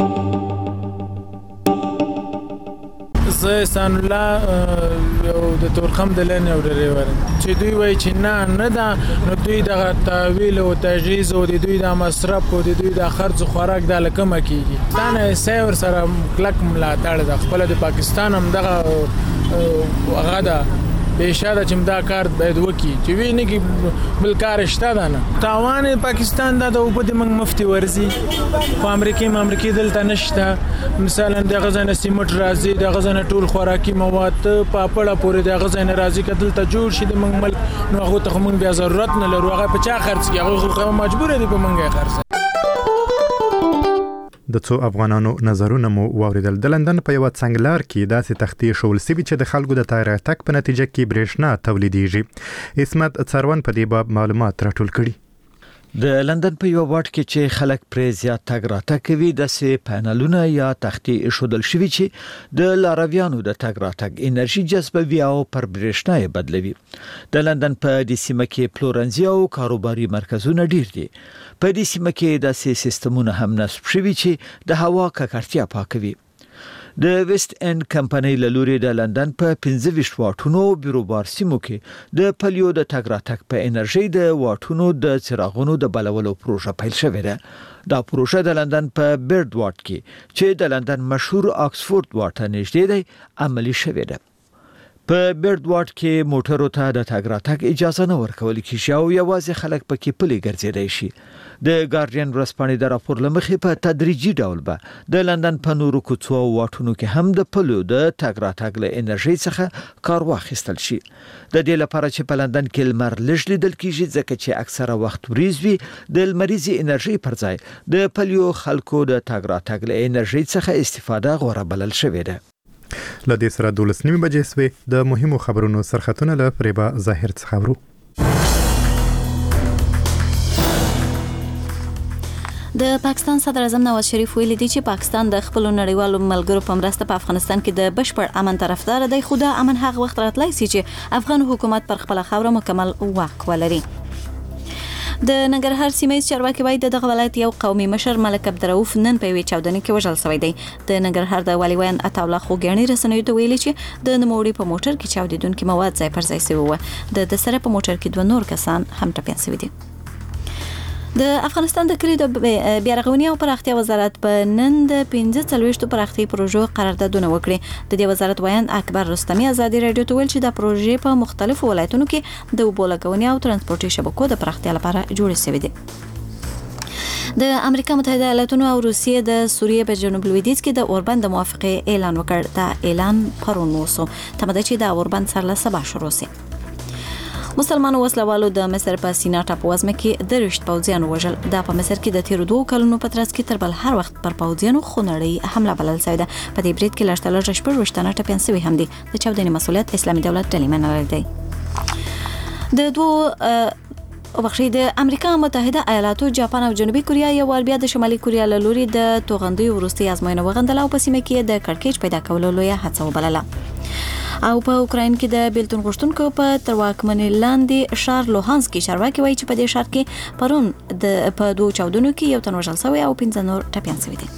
زه احسان الله یو د تورخم د لن یو ډریور چې دوی وایي چې نه نه دا نو دوی د تاویل او تجهیز او د دوی د مصرف او د دوی د خرج خوراک د لکمه کیږي. دا نه سیور سره کلک ملاتړ د خپل د پاکستان هم دغه غدا بهشاده چې دا کار باید وکړي چې وی نه کې بل کار شته ده نه. تاوان پاکستان دا د وبد من مفتي ورزي په امریکای ما امریکای دلته نشته. مثلا د غزنه سیمټ راځي، د غزنه ټول خوراکي مواد په پړه پورې د غزنه راځي کتل ته جوړ شي د من ملک نو هغه ته موږ بیا ضرورت نه لرو، هغه په چا خرڅ کی هغه مجبور دي په منګه خرڅ. د څو افغانانو نظرونه مو واوریدل. د لندن په یو څنګلار کې داسې تختې شول سوي چې د خلکو د تایر تک په نتیجه کې برېښنا تولیدېږي. اسمت څرون په دې باب معلومات راټول کړي. د لندن په یو واټ کې چې خلک پرې زیات تګ راتګ کوي د سه پانلونه یا تختې شودل شوي چې د لارویانو د تګ راتګ انرژي جذبوي او پر برېښنا بدلوي. د لندن په دې سیمه کې پلورنځي او کاروباري مرکزونه ډیر دي. په دې سیمه کې د سیستمونو هم نصب شوي چې د هوا ککړتیا پاکوي. د ویسټ اند کمپنۍ له لوري د لندن په پنځه ویشت واټونو بیروبار سیمو کې د پلیو د تګ راتګ په انرژي د واټونو د څراغونو د بلولو پروژه پیل شوې ده. دا پروژه د لندن په بیرد واټ کې چې د لندن مشهور آکسفورد واټ نږدې دی عملي شوې ده. په بیردواټ کې موټرو ته د تګ راتګ اجازه نه ورکول کیږي او یوازې خلک پکې پلي ګرځېدای شي. د ګارډین ورځپاڼې د راپور له مخې په تدریجي ډول به د لندن په نورو کوڅو او واټونو کې هم د پلو د تګ راتګ له انرژي څخه کار واخیستل شي. د دې لپاره چې په لندن کې لمر لږ لیدل کیږي ځکه چې اکثره وخت وریځ وي، د لمریزي انرژي پر ځای د پلیو خلکو د تګ راتګ له انرژي څخه استفاده غوره بلل شوې ده. لدې سره دولس نیمه بجې سوې. د مهمو خبرونو سرختونه له فریبا ظاهر څخه ورو. د پاکستان صدر اعظم نواز شریف ویلي دی چې پاکستان د خپل نړیوالو ملګرو په مرسته په افغانستان کې د بشپړ امن طرفدار دی، خو د امن هغه وخت راتلای شي چې افغان حکومت پر خپل خاوره مکمل واک ولري. د ننګرهار سیمه ییز چارواکي وایي دغه ولایت یو قومي مشر ملک عبدالرؤف نن په یوې چاودنې کې وژل شوی دی. د ننګرهار د والي ویان عطاالله خوږیاڼي رسنیو ته ویلي چې د نوموړي په موټر کې چاودېدونکي مواد ځای پر ځای شوي وو. د د سره په موټر کې دوه نور کسان هم ټپیان شوي دي. د افغانستان د کلیو د بیا رغونې او پراختیا وزارت په نن د پنځه څلوېښتو پراختیايي پروژو قراردادونه وکړي. د دې وزارت ویان اکبر رستمي ازادي رادیو ته ویل چې دا پروژې په مختلفو ولایتونو کې د اوبو لګونې او ترانسپورتي شبکو د پراختیا لپاره جوړې شوې دي. د امریکا متحده ایالاتونو او روسیې د سوریې په جنوب لویدیځ کې د اوربند د موافقې اعلان وکړ. دا اعلان پرون وشو. تمه ده چې د اوربند سره له سبا شروع شي. مسلمانو وسلوالو د مصر په سینا ټاپووزمه کې د رشت پوځیانو وژل. دا په مصر کې د تیرو دوه کلونو په ترڅ کې تر بل هر وخت پر پوځیانو خونړۍ حمله بلل شوې ده. په دې برید کې لږ تر لږه شپږ ویشت تنه ټپیان شوي هم دي. د چاودنې مسؤلیت اسلامي دولت ډلې منلی دی. د دوه وبخښئ د امریکا متحده ایالاتو، جاپان او جنوبي کوریا یو وار بیا د شمالي کوریا له لوري د توغندیو وروستۍ ازموینه وغندله او په سیمه کې د کړکېچ پیدا کولو لویه هڅه وبلله. او په اوکراین کې د بیلتون غوښتونکو په تر واکمنۍ لاندې ښار لوهانسک کې چارواکي وایي چې په دې ښار کې پرون د په دوه چاودنو کې یو تن وژل شوی او پنځه نور ټپیان شوي دي.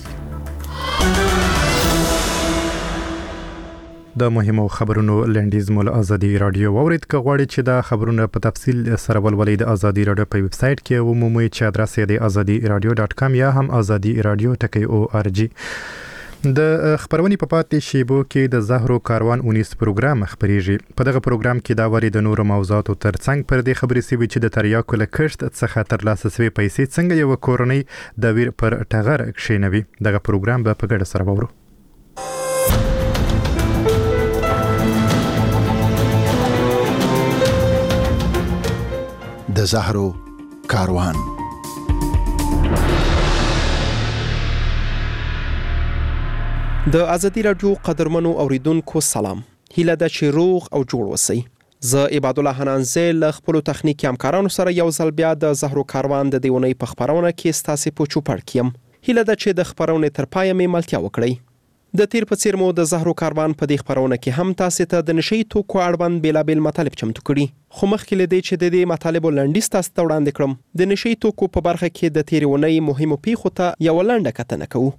د مهمو خبرونو لنډیز مول ازادي رادیو واورید. که غواړئ چې دا خبرونه په تفصیل سره ولولئ د ازادي رادیو په ویب سټ کې عمومي چې ادرس یې د ازادي رادیو ډاټ کام یا هم ازادي رادیو ټکی او ار جی. د خبرونې په پاتې شیبو کې د زهرو کاروان اونیس پروګرام خبريږي. په دغه پروګرام کې دا وری د نورو موضوعاتو ترڅنګ پر دې خبرې سوي چې د تریاکو له کښت څخه ترلاسه شوی پیسې څنګه یو کورنۍ د ویر پر ټغر کښینوي. دغه پروګرام به په ګډه سره وورو. د زهرو کاروان. د ازادي رادیو قدرمنو اوریدونکو سلام. هیله ده چې روغ او جوړ اوسئ. زه عباد الله حنانزه له خپل تخنیکي همکارانو سره یو ځل بیا د زهرو کاروان د دیونی په خبرونه کې ستاسو په چوپړ کیم. هیله ده چې د خبرونه تر پای مې ملتیا وکړئ. د تیر په څیر مو د زهرو کاروان په دې خبرونه کې هم تاسو ته د نشي توکو اړوند بیلابل مطالب چمتو کړي. خو مخکې له دې چې د دې مطالبو لنډیز تاسو ته وړاندې کړم، د نشي توکو په برخه کې د تیرونی مهمو پیښو ته یو لنډه کتنه کوو.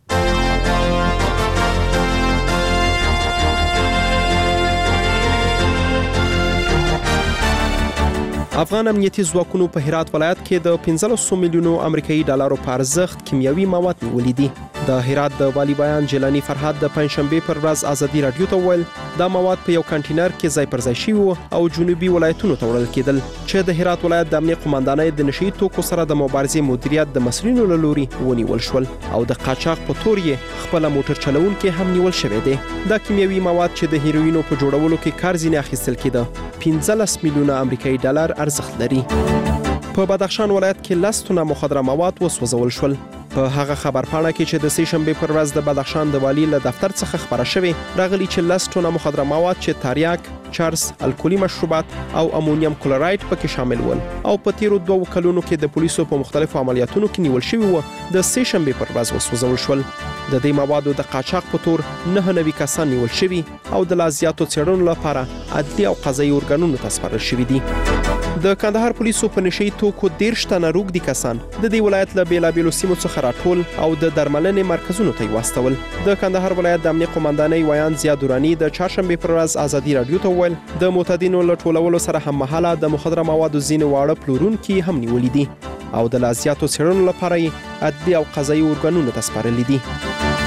افغان امنیتي ځواکونو په هرات ولایت کې د پنځلس میلیونو امریکایي ډالرو په ارزښت کیمیاوي مواد نیولي دي. د هرات د والی بیان جیلانی فرهاد د پنځشنبه پر ورځ ازادي رادیو ته ویل دا مواد په یو کانټینر کې ځای پر ځای شوي او جنوبي ولایتونو ته وړل کېدل چې د هرات ولایت د امنیت قومندانۍ د نشي توکو سره د مبارزې مدیریت د مسؤلینو له لوري ونیول شول او د قاچاق په تور یې خپل موټر چلوونکي هم نیول شوی دی. دا کیمیاوي مواد چې د هیروینو په جوړولو کې کار ځینې اخیستل کېده پنځلس میلیونه امریکایي ډالر ارزښت لري. په بدخشان ولایت کې لس تنه مخدره مواد وسوځول شول. په هغه خبر پاڼه کې چې د سه شنبه پر ورځ د بدخشان د والی له دفتر څخه خبره شوې راغلی چې لس تنه مخدره مواد چې تریاک، چرس، الکولي مشروبات او امونیم کلوراید پکې شامل ول او په تیرو دوه کلونو کې د پولیسو په مختلفو عملیاتونو کې نیول شوی وو د سه شنبه پر ورځ وسوځول شول. د دې موادو د قاچاق په تور نه نوي کسان نیول شوی او د لازیاتو څېړنو لپاره عدلي او قضایي ارګانونو ته سپارل شوی دي. د کندهار پولیسو په نشي توکو دیرش تنه روږدي کسان د دې ولایت له بیلابېلو سیمو څخه راټول او د درملنې مرکزونو ته واستول. د کندهار ولایت د امنیت قومندانۍ ویان ضیا دورانی د چهارشنبه پر ورځ ازادي رادیو ته ویل د معتادینو له ټولولو سره هم مهاله د مخدره موادو ځینې واړه پلورونکي هم نیولي دي او د لازیاتو څېړنو لپاره یې عدلي او قضایي ارګانونو ته سپارلي دي.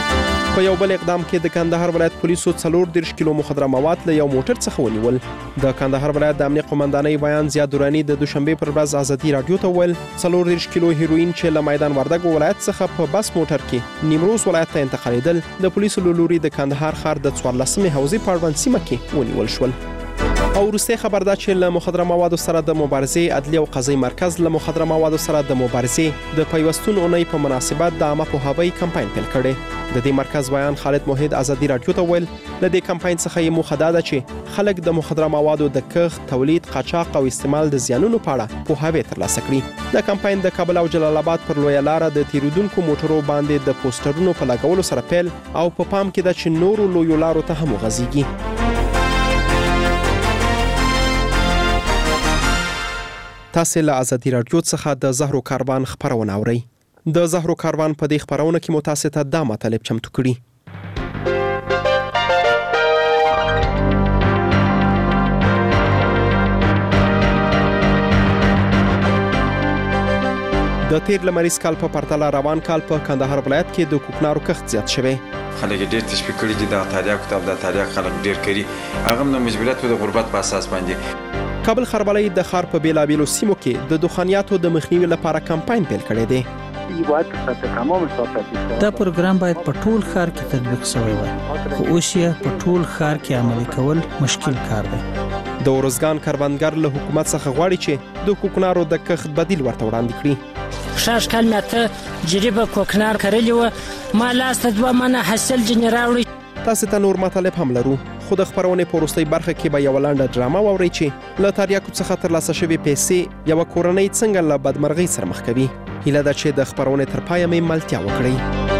په یو بل اقدام کې د کندهار ولایت پولیسو څلور دېرش کیلو مخدره مواد له یو موټر څخه ونیول. د کندهار ولایت د امنیه قومندانۍ بیان زیاد درانی د دوشنبه پر ورځ ازادي رادیو ته ویل څلور دېرش کیلو هیروین چې له میدان وردګ ولایت څخه په بس موټر کې نیمروز ولایت ته انتقالېدل د پولیسو له لوري د کندهار ښار د څوارلسمې حوزې په اړوند سیمه کې ونیول شول. او وروستۍ خبر ده چې له مخدره موادو سره د مبارزې عدلي او قضایي مرکز له مخدره موادو سره د مبارزې د پیوستون اونۍ په مناسبت د عامه پوهاوي کمپاین پیل کړی. د دې مرکز بیان خالد موحد ازادي رادیو ته ویل له دې کمپاین څخه یې موخه ده چې خلک د مخدره موادو د کښت، تولید، قاچاق او استعمال د زیانونو په اړه پوهاوی ترلاسه کړي. د کمپاین د کابل او جلال آباد پر لویه لاره د تیرودونکو موټرو باندې د پوسټرونو په لګولو سره پیل او په پام کې ده چې نورو لویو لارو ته هم وغځیږي. تاسو له ازادي رادیو څخه د زهرو کاروان خبرونه اورئ. د زهرو کاروان په دې خبرونه کې متاسفه د مطالب چمتو کړي. د تیر لمریز کال په پرتله روان کال په کندهار ولایت کې د کوکنارو کښت زیات شوی. خلک ډېر تشویق کړي دي د تاریخ کتاب د تاریخ خلک ډېر کړي هغه د مجبوریت او د غربت په اساس باندې. کابل خربلۍ د ښار په بیلابیلو سیمو کې د دخانیاتو د مخنیوي لپاره کمپاین پیل کړی دی. دا پروګرام باید په ټول ښار کې تطبیق شوی وای خو اوس یې په ټول ښار کې عملي کول مشکل کار دی. د اورزګان کروندګر له حکومت څخه غواړي چې د کوکنارو د کښت بدیل ورته وړاندې کړي. شاش کال ماته جریبه کوکنار کړلی و ما لاس ته دوه منه حاصل جنې راوړي. تاسو ته نور مطالب هم لرو خو د خبرونې په وروستۍ برخه کې به یو لنډه ډرامه واورئ چې له تریاکو څخه ترلاسه شوې پیسې یوه کورنۍ څنګه له بدمرغۍ سره مخ کوي. هیله ده چې د خبرونې تر پایه مې ملتیا وکړئ.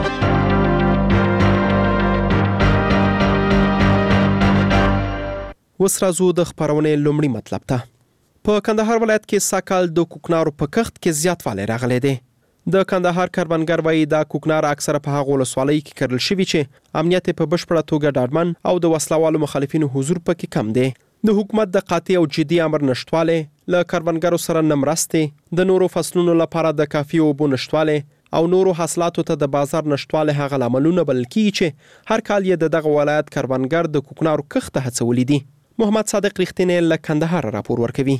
اوس راځو د خبرونې لومړي مطلب ته. په کندهار ولایت کې ساکال د کوکنارو په کښت کې زیاتوالی راغلی دی. د کندهار کروندګر وایي دا کوکنار اکثره په هغو ولسوالیو کې کرل شوي چې امنیت په بشپړه توګه ډاډمن او د وسلوالو مخالفینو حضور پکې کم دی. د حکومت د قاطع او جدي امر نشټوالی له کروندګرو سره نه مرستې د نورو فصلونو لپاره د کافي اوبو نشټوالی او نورو حاصلاتو ته د بازار نشټوالی هغه لاملونه بلل کیږي چې هر کال یې د دغه ولایت کروندګر د کوکنارو کښت ته هڅولي دي. محمد صادق ریښتینی له کندهار راپور ورکوي.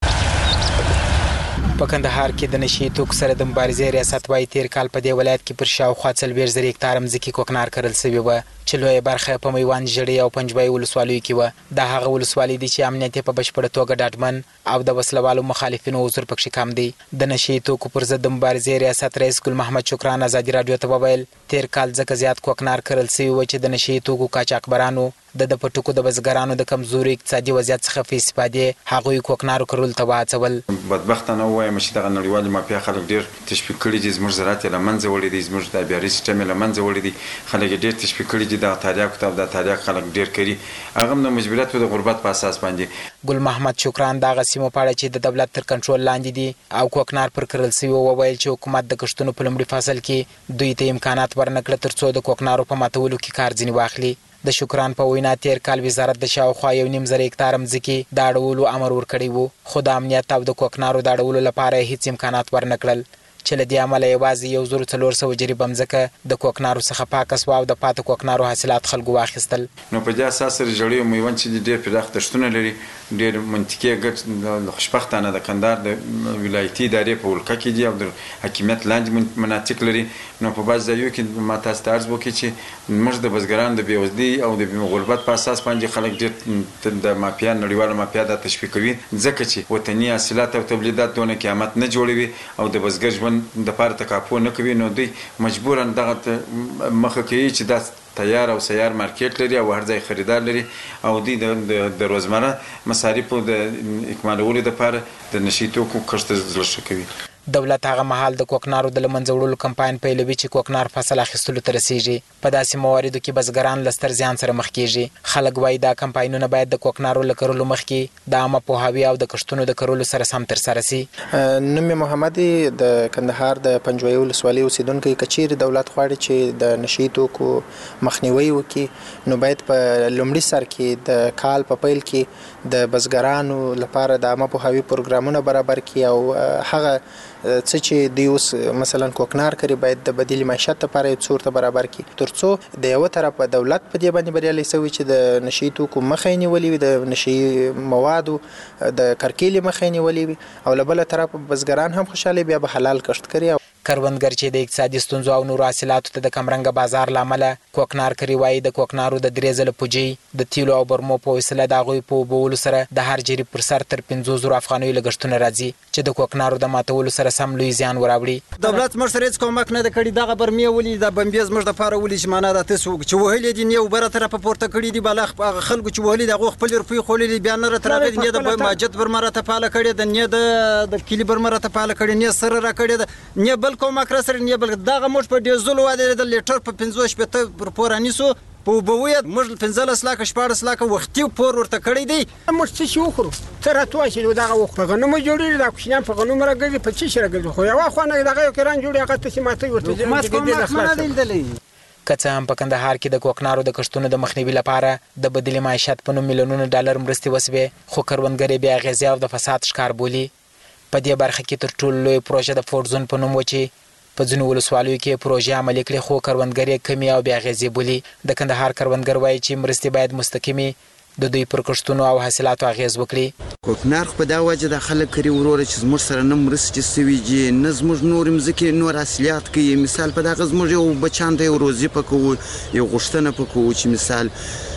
په کندهار کې د نشي توکو سره د مبارزې ریاست وايي تیر کال په دې ولایت کې پر شاوخوا څلوېښت زره هکتاره مځکې کوکنار کرل شوي وه چې لویه برخه په میوند، ژړۍ او پنجوایي ولسوالیو کې وه. دا هغه ولسوالۍ دي چې امنیت په بشپړه توګه ډاډمن او د وسلوالو مخالفینو حضور پکې کم دی. د نشي توکو پر ضد د مبارزې ریاست رئیس ګل محمد شکران ازادي رادیو ته وویل تیر کال ځکه زیات کوکنار کرل شوي وه چې د نشي توکو قاچاقبرانو د د پټوکو د بزګرانو د کمزوري اقتصادي وضعیت څخه په استفادې هغوی کوکنارو کرلو ته وهڅول. بدبختانه ووایم چې دغه نړیوالې مافیا خلک ډېر تشویق کړي دي، زموږ زراعت یې له منځه وړی دی، زموږ د ابیاري سیسټم یې له منځه وړی دی، خلک یې ډېر تشویق کړي دي. دغه تاریخ کتاب د تاریخ خلک ډېر کړي هغه هم د مجبوریت او د غربت په اساس باندې. ګل محمد شکران دغه سیمو په اړه چې د دولت تر کنټرول لاندې دي او کوکنار پر کرل شوي وویل چې حکومت د کښتونو په لومړي فصل کې دوی ته امکانات ورنکړه تر څو د کوکنارو په ماتولو کې کار ځینې واخلي. د شکران په وینا تیر کال وزارت د شاوخوا یو نیم زره هکتاره مځکې د اړولو امر ورکړی و خو د امنیت او د کوکنارو د اړولو لپاره هیڅ امکانات ورنکړل چې له دې امله یوازې یو زر څلور سوه جریبه مځکه د کوکنارو څخه پاکه سوه او د پاتې کوکنارو حاصلات خلکو واخیستل. نو په دې اساس سره ژړۍ او میوند چې ډېر پراخ دښتونه لري، ډېر منطقي ګټ خوشبختانه د کندهار د ولایتي ادارې په ولکه کې دي او د حاکمیت لاندې مناطق لري. نو په بعض ځایو کې ما تاسو ته عرض وکړي چې موږ د بزګرانو د بېوزلۍ او د غربت په اساس باندې خلک ډېر د مافیا نړیواله مافیا دا تشویق کوي ځکه چې وطني حاصلات او تولیدات دونه قیامت نه جوړوي او د بزګر ژوند د پاره تکاپو نه کوي. نو دوی مجبورا دغه مخه کوي چې دا تیار او سیار مارکیټ لري او هر ځای خریدار لري او دوی د روزمره مصارفو د اکمالولو لپاره د نشي توکو کښت زړه کوي. دولت هغه مهال د کوکنارو د له منځه وړلو کمپاین پیلوي چې کوکنار فصل اخیستلو ته رسیږي. په داسې مواردو کې بزګران له ستر زیان سره مخ کیږي. خلک وایي دا کمپاینونه باید د کوکنارو له کرلو مخکې د عامه پوهاوي او د کښتونو د کرلو سره سم ترسره سي. نوم مې محمد د کندهار د پنجوایي ولسوالۍ اوسیدونکی. که چیرې دولت غواړي چې د نشي توکو مخنیوي وکړي نو باید په لومړي سر کې د کال په پیل کې د بزګرانو لپاره د عامه پوهاوي پروګرامونه برابر کړي او هغه څه چې دی اوس مثلا کوکنار کوي باید د بدیل معیشت لپاره یو څورته برابر کړي ترڅو د یو طرف دولت په دې باندې بریالي شوی چې د نشي توکو مخه نیولې وي د نشي موادو د کرکیلې مخه نیولې وي او له بل طرف بزګران هم خوشاله بیا به حلال کښت کوي. کروندګر چې د اقتصادي ستونزو او نورو حاصلاتو ته د کمرنګه بازار لامل کوکنار کوي وایي د کوکنارو د درې ځله پوجي د تیلو او برمو په وسیله د هغوی په اوبولو سره د هر جریب پر سر تر پنځوس زره افغانیو لګښتونه راځي چې د کوکنارو د ماتولو سره سم لوی زیان وراوړي. دولت موږ سره هیڅ کومک نه د کړي دغه برمې ولې د بمبیز موږ د پاره ولې چې معنا د تاسو چې وهلې دي نه وبره طرف پورته کړي دي بل خلکو چې وهلې دغه خپل روپی خولې بیا نه ترغه دي د ماجت برمره ته پاله کړي د نه د کلی برمره ته پاله کړي نه سره را کړي نه بل کومک را سره بل دغه موږ په ډیزل واده د لیټر په پنځوس شپته پر پورانی سو په بوید موږ پنځلس لاک شپاړس لاک وختي پور ورته کړی دی. موږ څه شي وخورو تر اتو چې دغه وخت غنمو جوړی دا کوشنیان په غنمو راګرځي په چی شي راګرځي خو یو خو نه دغه کران جوړی هغه ته ماته ورته ما کوم نه دلدلې. که هم په کندهار کې د کوکنارو د کښتونو د مخنیوي لپاره د بدیل معیشت په نوم میلیونونو ډالر مرستې وسوې خو کروندګر بیا غزي او د فساد ښکار بولي. په دې برخه کې تر ټولو لوی پروژه د فورزون په نوم و چې په ځینو ولسوالیو کې پروژې عملي کړي خو کروندګر یې کمې او بې اغېزې بولي. د کندهار کروندګر وایي چې مرستې باید مستقیمې د دوی پر کښتونو او حاصلاتو اغېز وکړي. کوکنار خو په دا وجه د خلک کړي وروره چې زموږ سره نه مرستې سوي دي نه زموږ نورې مځکې نور حاصلات کوي. مثال په دغه زموږ یو بچیانو ته یو روزي پکوو یو غوښتنه پکوو چې مثال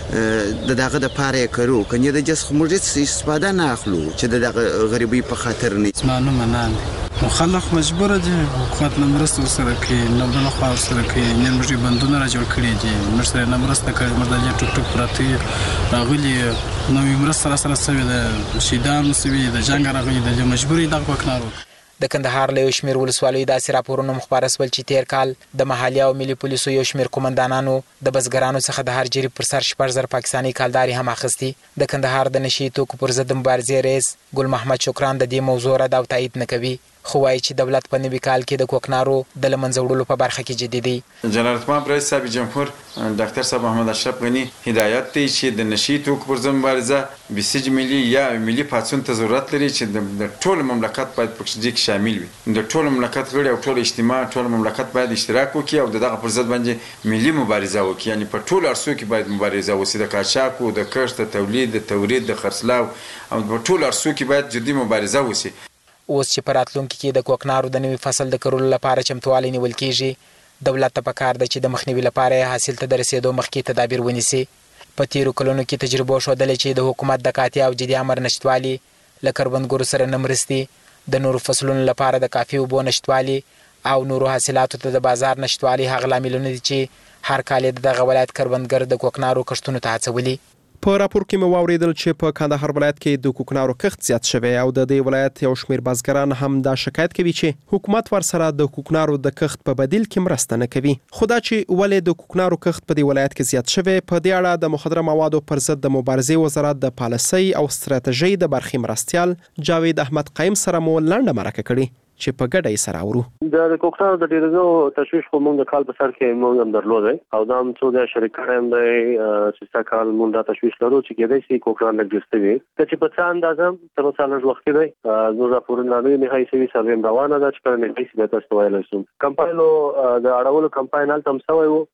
د دغه دپاره یې کرو کنې د جس خو موږ هېڅ استفاده نه اخلو چې د دغه غریبۍ په خاطر نه. زما نوم منان نو خلک مجبوره دي حکومت نه مرسته ورسره کوي نه بله خوا ورسره کوي نه موږ یې بندونه را جوړ کړي دي موږ سره نه مرسته کوي موږ د دې ټوک ټوک پراته راغلي نوې مرسته راسره سوې ده شهیدان سوي د جنګ راغلي د مجبوري دغه کوکنارو. د کندهار له یو شمېر ولسوالیو داسې راپورونه مخباره سول چې تیر کال د محلي او ملي پولیسو یو شمېر قومندانانو د بزګرانو څخه د هر جریب پر سر شپږ زره پاکستاني کالدارې هم اخیستي. د کندهار د نشي توکو پر ضد مبارزې رئیس ګل محمد شکران د دې موضوع رد او تایید نه کوي خو وایي چې دولت په نوي کال کې د کوکنارو د له منځه وړلو په برخه کې جدي دی. جنرال طماع رئیس صاحب جمهور ډاکټر صاحب محمد اشرف غني هدایت دی چې د نشي توکو پر ضد مبارزه بسیج ملي یا ملي پاڅون ته ضرورت لري چې د ټول مملکت باید په دې کې شامل وي. د ټول مملکت غړي او ټول اجتماع ټول مملکت باید اشتراک وکړي او دغه پر ضد باندې ملي مبارزه وکړي. یعنی په ټول ارسو کې باید مبارزه وشي د قاچاقو د کښت د تولید د تورید د خرڅلاو او په ټول ارسو کې باید جدي مبارزه وشي. اوس چې په راتلونکي کې د کوکنارو د نوي فصل د کرلو لپاره چمتووالی نیول کېږي دولت ته پکار ده چې د مخنیوي لپاره حاصل ته د رسېدو مخکې تدابیر ونیسي. په تیرو کلونو کې تجربو ښودلې چې د حکومت د قاطع او جدي امر نشتوالي له کروندګرو سره نه مرستې د نورو فصلونو لپاره د کافي اوبو نشتوالي او نورو حاصلاتو ته د بازار نشتوالي هغه لاملونه دي چې هر کال د دغه ولایت کروندګر د کوکنارو کښتونو ته هڅولي. په راپور کې مو واوریدل چې په کندهار ولایت کې د کوکنارو کښت زیات شوی او د دې ولایت یو شمېر بزګران هم دا شکایت کوي چې حکومت ورسره د کوکنارو د کښت په بدیل کې مرسته نه کوي. خو دا چې ولې د کوکنارو کښت په دې ولایت کې زیات شوی په دې اړه د مخدره موادو پر ضد د مبارزې وزارت د پالیسۍ او ستراتیژۍ د برخې مرستیال جاوید احمد قایم سره مو لنډه مرکه کړې چې په ګډه یې سره اورو. د کوکنارو د ډیرېدو تشویش خو موږ د کال په سر کې موږ هم درلودی او دا هم څو ځایه شریک کړی هم دی چې ستا کال موږ دا تشویش لرو چې کېدای شي کوکنار لږ ډېر سوي که چې په څه اندازه تر اوسه لږ وخت کې دی زموږ راپورونه نه نهایي سوي سروې هم روانه ده چې کله نهایي سي بیا تاسو ته ویلی شم. کمپاینو د اړولو کمپاین هلته هم سوی و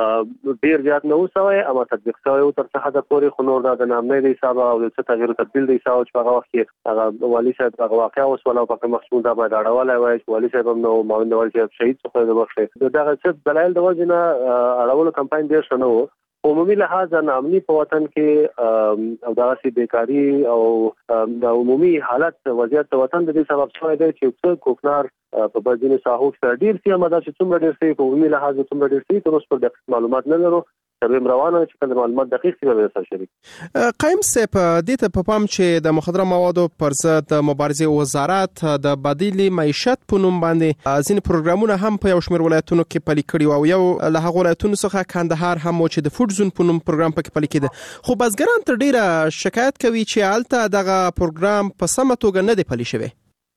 ډیر زیات نه و سوی اما تطبیق سوی و تر څه حده پورې خو نور دا د نامنۍ د حسابه او د څه تغییر تبدیل د حسابه چې په هغه وخت کې هغه والي صاحب هغه واقعه وسوله او پکې مخصوص دا باید اړولی وای چې والي صاحب هم نه و معاون د والي صاحب شهید څه خدای دې وبخښي د دغه څه دلایل د وجې نه اړولو کمپاین ډېر ښه نه و. عمومي لحاظ نامني په وطن کې او دغسې بیکاري او د عمومي حالت وضعیت د وطن د دې سبب شوی دی چې څه کوکنار په بعضینو ساحو کې ډېر سي اما دا چې څومره ډېر سي په عمومي لحاظ څومره ډېر سي تر اوسه پر دقیق معلومات نه لرو. سروې روانه چې کله معلومات دقیق شي به سره شریک. قایم صاحب دې ته په پام چې د مخدره موادو پر ضد مبارزې وزارت د بدیل معیشت په نوم باندې ځینې پروګرامونه هم په یو شمېر ولایتونو کې پلي کړي او یو له هغو ولایتونو څخه کندهار هم چې د فوډ زون په نوم پروګرام پکې پلي کېده خو بزګران تر ډیره شکایت کوي چې هلته دغه پروګرام په سمه توګه نه دی پلي شوی.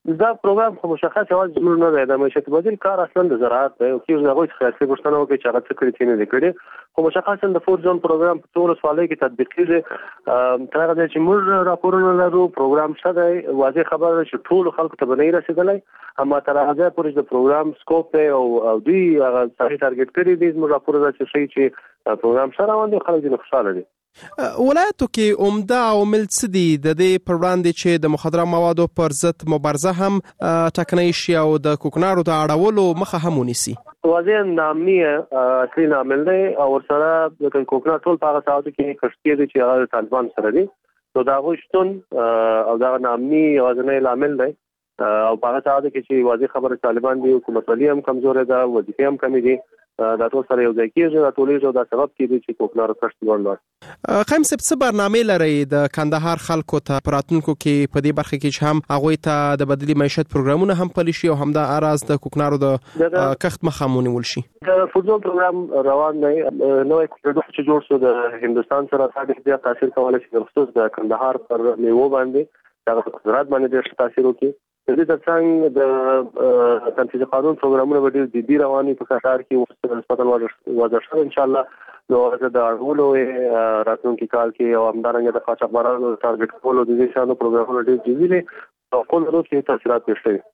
دا پروګرام خو مشخص یوازې زموږ نه دی د معیشت بدیل کار اصلا د زراعت دی او کېږي هغوی څخه اصلي پوښتنه وکړي چې هغه څه کړي چې نه دي کړي خو مشخصا د فور زون پروګرام په ټولو ولسوالیو کې تطبیق کېږي تر هغه ځایه چې موږ راپورونه لرو پروګرام څه دی واضح خبره ده چې ټولو خلکو ته به نه رسېدلی اما تر هغه ځایه پورې د پروګرام سکوپ دی او دوی هغه صحیح ټارګېټ کړي دي زموږ راپور دا چې ښیي چې پروګرام ښه روان دی خلک ځینې خوشحاله دي. ولایتو کې عمده عوامل څه دي د دې پر وړاندې چې د مخدره موادو پر ضد مبارزه هم ټاکنی شي او د کوکنارو د اړولو مخه هم ونیسي؟ واضح ناامني اصلي عامل دی او ورسره د کوکنار ټول په هغه ساحاتو کې کښتۍ دي چې هغه طالبان سره دي نو د هغوی شتون او دغه ناامني یوازینی لامل دی او په هغه ساحاتو کې چې واضح خبره طالبان دي حکومتولي هم کمزورې ده وظیفې هم کمې دي دا ټول سره یو ځای کېږي دا ټولېږي او دا سبب کېږي چې کوکنارو کښت لوړ لاړ. قیم صاحب څه برنامې لرئ د کندهار خلکو ته په راتلونکو کې په دې برخه کې چې هم هغوی ته د بدیلي معیشت پروګرامونه هم پلي شي او همدا اراز د کوکنارو د کښت مخه هم ونیول شي؟ د فوډ پروګرام روان دی نوی کوډ چې جوړ شو د هندوستان سره ډېر تاثیر کولی شي خصوص د کندهار پر میوو باندې دا په زراعت باندې ډېر تاثیر وکړي. د دې ترڅنګ د تنفیذ قانون پروګرامونه به ډېر جدي روان وي په کندهار کې اوس نسبتا واضح شوی انشاءالله نو زه د اړولو راتلونکي کال کې او همدارنګه د قاچاقبرانو د ټارګېټ کولو د دې شانو پروګرامونه ډېر جدي دي او خپل روز کې تاثیرات پېښ شوي.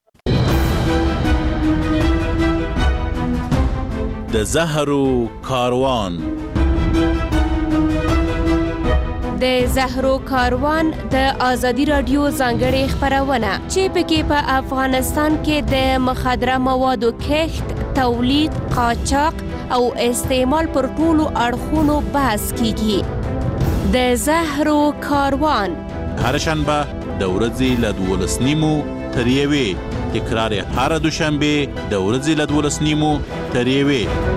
د زهرو کاروان د زهرو کاروان د ازادي رادیو ځانګړې خبرونه چې پکې په افغانستان کې د مخدره موادو کښت، تولید، قاچاق او استعمال پر ټولو اړخونو بحث کیږي. د زهرو کاروان هر شنبه د ورځې له دولس نیمو تر یوې، تکرار هر دوشنبه د ورځې له دولس نیمو تر یوې.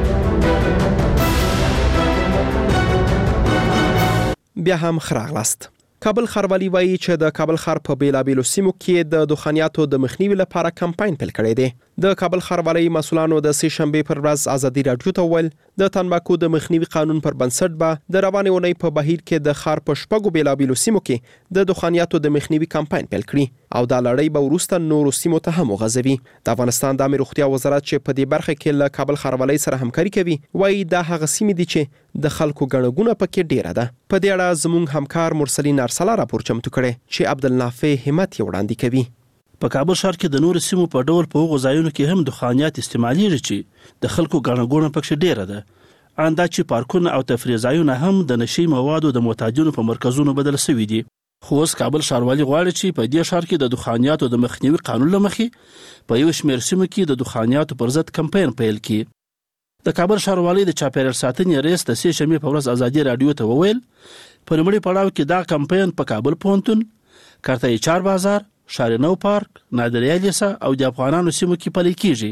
بیا هم خراغلاست. کابل ښاروالي وایي چې د کابل ښار په بیلابیلو سیمو کې د دخانیاتو د مخنیوي لپاره کمپاین پیل کړی دی. د کابل ښاروالۍ مسؤلانو د سې شنبې پر ورځ ازادي رادیو ته وویل د تنباکو د مخنیوي قانون پر بنسټ به د روانې اونۍ په بهیر کې د ښار په شپږو بیلابیلو سیمو کې د دخانیاتو د مخنیوي کمپاین پیل کړي او دا لړۍ به وروسته نورو سیمو ته هم وغځوي. د افغانستان د عامه روغتیا وزارت چې په دې برخه کې له کابل ښاروالۍ سره همکاري کوي وایي دا هغه سیمې دي چې د خلکو ګڼه ګوڼه پکې ډیره ده. په دې اړه زموږ همکار مرسلین ارسلا راپور چمتو کړی چې عبدالنافع همت یې وړاندې کوي. په کابل ښار کې د نورو سیمو په ډول په هغو ځایونو کې هم دخانیات استعمالېږي چې د خلکو ګڼه ګوڼه پکې ډیره ده. ان دا چې پارکونه او تفریح ځایونه هم د نشي موادو د معتادینو په مرکزونو بدل شوي دي. خو اوس کابل ښاروالي غواړي چې په دې ښار کې د دخانیاتو د مخنیوي قانون له مخې په یو شمېر سیمو کې د دخانیاتو پر ضد کمپاین پیل کړي. د کابل ښاروالۍ د چاپیریال ساتنې رئیس د سې شنبې په ورځ ازادي رادیو ته وویل په لومړي پړاو کې دا کمپاین په کابل پوهنتون، کارتای چار بازار، شارنو پارک، نادریه لیسه او د افغانانو سیمو کې پلي کیږي.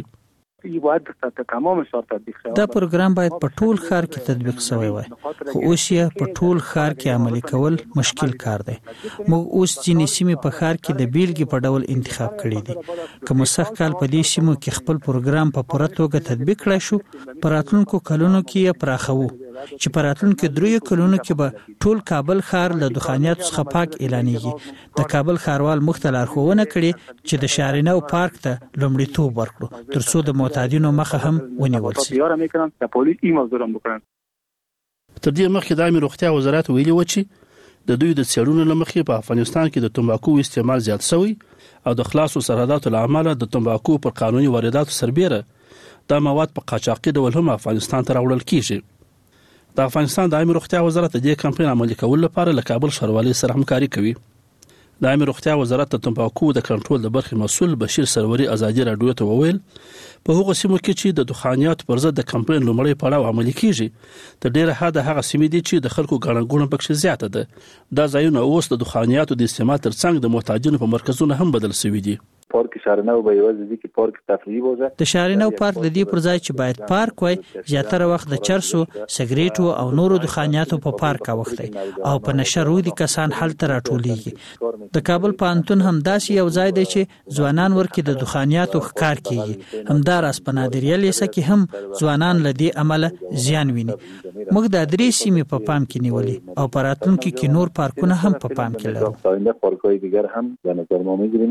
دا پروګرام باید په ټول ښار کې تطبیق شوی وای خو اوس یې په ټول ښار کې عملي کول مشکل کار دی. موږ اوس ځینې سیمې په ښار کې د بیلګې په ډول انتخاب کړي دي. که مو سږ کال په دې سیمو کې خپل پروګرام په پوره توګه تطبیق کړای شو په راتلونکو کلونو کې یې پراخوو چې په راتلونکو دریو کلونو کې به ټول کابل ښار له دخانیاتو څخه پاک اعلانېږي. د کابل ښاروال موږ ته لارښوونه کړې چې د شارنو پارک ته لومړیتوب ورکړو ترڅو د معتادینو مخه هم ونیول شي. تر دې مخکې د عامه روغتیا وزارت ویلي و چې د دوی د څېړنو له مخې په افغانستان کې د تمباکو استعمال زیات شوی او د خلاصو سرحداتو له امله د تمباکو پر قانوني وارداتو سربېره دا مواد په قاچاقي ډول هم افغانستان ته راوړل کیږي. د افغانستان د عامه روغتیا وزارت د دې کمپاین عملي کولو لپاره له کابل ښاروالۍ سره همکاري کوي. د عامه روغتیا وزارت د تمباکو د کنټرول د برخې مسؤل بشیر سروري ازادي رادیو ته وویل په هغو سیمو کې چې د دخانیاتو پر ضد د کمپاین لومړی پړاو عملي کیږي تر ډیره حده هغه سیمې دي چې د خلکو ګڼه ګوڼه پکې زیاته ده. دا ځایونه اوس د دخانیاتو د استعمال ترڅنګ د معتادینو په مرکزونو هم بدل شوي دي. پارک شارنو به یوازې دي کې پارک تفریحي بوزه د شارنو پارک د دې پر ځای چې باید پارک وای زیاتره وخت د چرسو، سګریټو او نورو دخانیاتو په پارک وخت او په نشه رودي کسان حالت راټولېږي. د کابل پوهنتون هم داسې یو ځای دی چې ځوانان ورکې د دخانیاتو ښکار کیږي. همداراز په نادریه لیسه کې هم ځوانان له دې عمله زیان ویني. موږ د درې سیمې په پام کې نیولې او په راتلونکي کې نور پارکونه هم په پام کې لرو.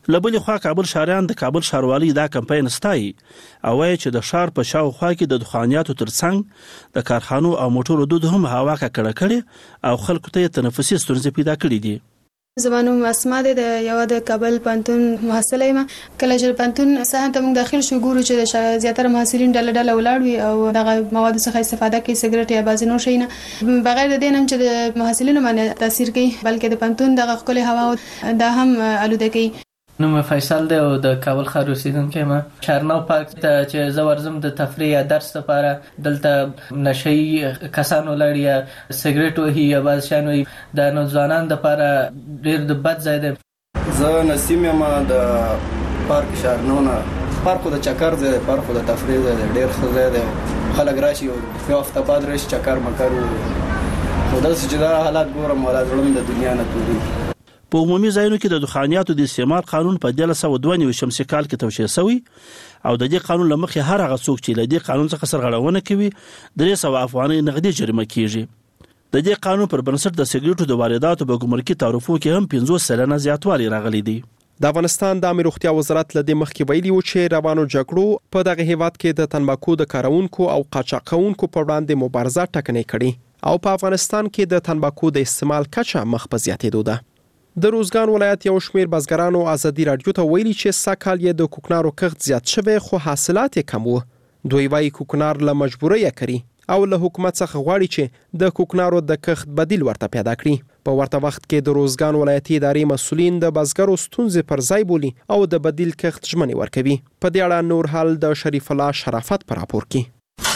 لبلې خوا کابل شاریان د کابل ښاروالۍ دا کمپاین ستایي او وایي چې د ښار په شاوخوا کې د دخانیاتو ترڅنګ د کارخانو او موټرو دود هم هوا ککړه کړې او خلکو ته تنفسي ستونزې پیدا کړې دي. زمانو اسما ده د یو د کابل پانتون محصله یم. کله چې پانتون سهم ته موږ داخل شو ګورو چې زیاتره محصلین ډله ډله ولاړ وي او دغه مواد څخه استفاده کوي، سیګریټ یا بازي نور شي نه، بغیر د دې هم چې د محصلینو باندې تاثیر کوي بلکې د پانتون دغه خپل هوا دا هم آلوده کوي. نوم فیصل دی او د کابل ښار اوسیدونکی یم. شارناو پارک ته چې زه ورځم د تفریح یا درس لپاره، دلته نشهیي کسان ولاړ یا سیګریټ وهي یا بعض شیان وهي، د نوځوانانو دپاره ډېر د بد ځای دی. زه نسیم یم د پارک شارناو نه. پارک خو د چکر ځای دی، پارک خو د تفریح ځای دی، ډېر ښه ځای دی. خلک راشي یو هفته بعد راشي چکر مکر ووهي. خو داسې چې دا حالات ګورم ولا زړه د دنیا نه تورېږي. په عمومي ځایونو کې د دخانیاتو د استعمال قانون په دیارلس سوه دوه نوي شمسي کال کې توشیح شوی او د دې قانون له مخې هر هغه څوک چې له دې قانون څخه سرغړونه کوي درې سوه افغانۍ نغدي جریمه کیږي. د دې قانون پر بنسټ د سیګریټو د وارداتو په ګمرکي تعرفو کې هم پنځوس سلنه زیاتوالی راغلی دی. د افغانستان د عامه روغتیا وزارت له دې مخکې ویلي و چې روانو جګړو په دغه هیواد کې د تنباکو د کارونکو او قاچاقونکو په وړاندې مبارزه ټکنۍ کړې او په افغانستان کې د تنباکو د استعمال کچه مخ په زیاتېدو ده. د روزګان ولایت یو شمیر بزګرانو ازادي رادیو ته ویلي چې سږکال یې د کوکنارو کښت زیات شوی خو حاصلات یې کم وو. دوی وایي کوکنار له مجبورۍ کړي او له حکومت څخه غواړي چې د کوکنارو د کښت بدیل ورته پیدا کړي. په ورته وخت کې د روزګان ولایتي ادارې مسؤلین د بزګرو ستونزې پر ځای بولي او د بدیل کښت ژمنې ورکوي. په دې اړه نور حال د شریف الله شرافت په راپور کې.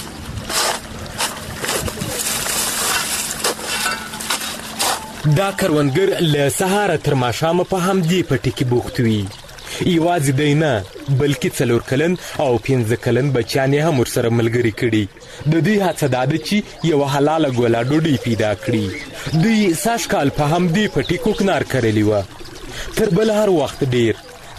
دا کروندګر له سهاره تر ماښامه په همدې پټي کې بوخت وي. یوازې دی نه بلکې څلور کلن او پنځه کلن بچیان یې هم ورسره ملګري کړي. د دوی هڅه دا ده چې یوه حلاله ګوله ډوډۍ پیدا کړي. دوی سږ کال په همدې پټي کوکنار کرلی وه، تر بل هر وخت ډیر،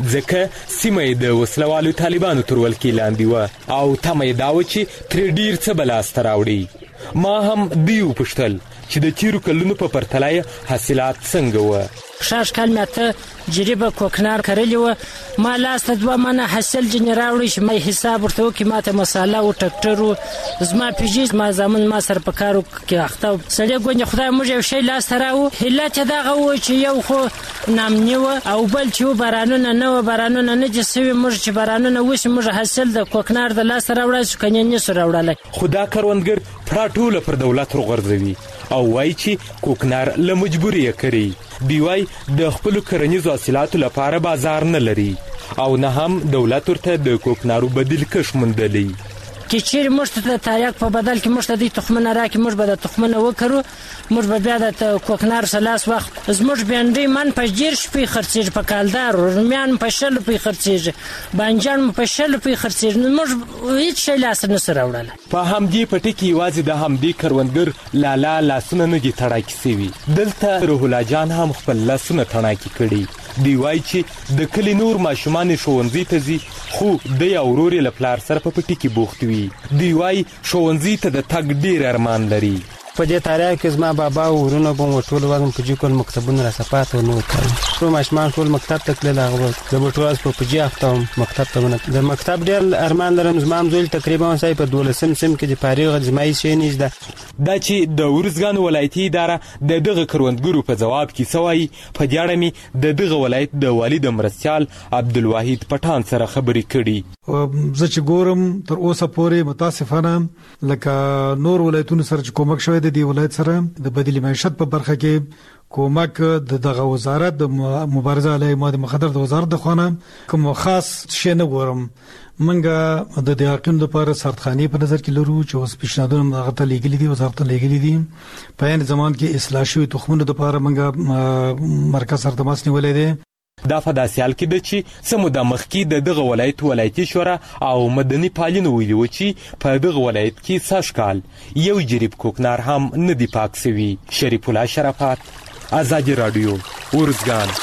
ځکه سیمه یې د وسلوالو طالبانو تر ولکې لاندې وه او تمه یې دا وه چې ترې ډیر څه به لاسته راوړي. ما هم دوی وپوښتل چې د تیرو کلونو په پرتله یې حاصلات څنګه وه. شاش کال مې اته جریبه کوکنار کرلی وه، ما لاسته دوه منه حاصل جنې راوړی چې ما حساب ورته وکړي، ما ته مساله و ټکټر و زما پیجي ما زامن ما سره په کار کې اخته و. سړی ګوندې خدای موږ یو شی لاسته راوړو. علت یې دغه و چې یو خو نامني وه او بل چې و بارانونه نه وه، بارانونه نه دي سوي. موږ چې بارانونه وشي موږ حاصل د کوکنار د لاسته راوړی شو، که نه نسو راوړلی. خو دا کروندګر پړه ټوله پر دولت وغورځوي او وایي چې کوکنار له مجبوري یې کړی. دوی وایي د خپلو کرنیزو حاصلاتو لپاره بازار نه لري او نه هم دولت ورته د کوکنارو بدیل کښ موندلی. چې چیرې موږ ته د تریاک په بدل کې موږ ته دوی تخمونه راکړي، موږ به د تخمونه وکرو، موږ به بیا د کوکنار سره لاس واخلو. زموږ بېنډۍ من په دېرش روپۍ خرڅېږي په کالدارو، رومیان په شل روپۍ خرڅېږي، بانجان په شل روپۍ خرڅېږي. نو موږ هېڅ شی لاسته نسو راوړلی. په همدې پټي کې یوازې د همدې کروندګر لالا لاسونه نه دي تڼاکي سوي. دلته روح الله جان هم خپل لاسونه تڼاکي کړي. دوی وایي چې د کلي نور ماشومان ښوونځي ته ځي خو دی او ورور یې له پلار سره په پټي کې بوخت وي. دوی وایي ښوونځي ته د تګ ډېر ارمان لري. په دې تاریخ کې زما بابا او ورونه به مو ټول وزم په جې کول مکتبونه راڅه پاته نه وو. ټول ماشومان ټول مکتب ته تلل، هغه زه به ټول ورځ په پجې اخته وم مکتب ته به د مکتب ډېر ارمان لرم. زما هم زوی تقریبا صحیح په دولسم سیم کې د فارغ جمعي شی نشته. دا چې د ورزګان ولایتي اداره د دغه کروندګرو په جواب کې څه وایي، په دې اړه مې د دغه ولایت د والي د مرستیال عبدالواحد پټان سره خبرې کړي. زه چې ګورم تر اوسه پورې متاسفانه لکه نور ولایتونو سره چې کومک شوی دی، د ولایت سره د بدیل معیشت په برخه کې کومک د دغه وزارت د مبارزه علیه مواد مخدر د وزارت د خوانه کوم خاص شی نه ګورم. منګه د دقیقین لپاره سرتخانی په نظر کې لرو چې اوس پیشنهادونه هغه ته لګیلي دي، وزارت ته لګیلي دي. په عین زمان کې اصلاح شوی تخمونه لپاره منګه مرکز سره تماس نیولې دي. دا په داسې حال کې ده چې څه موده مخکې د دغه ولایت ولایتي شورا او مدني پالینو ویلي وو چې په دغه ولایت کې سږ کال یو جریب کوکنار هم نه دی پاک سوي. شریف الله شرافت، ازادي راډیو، ورزګان.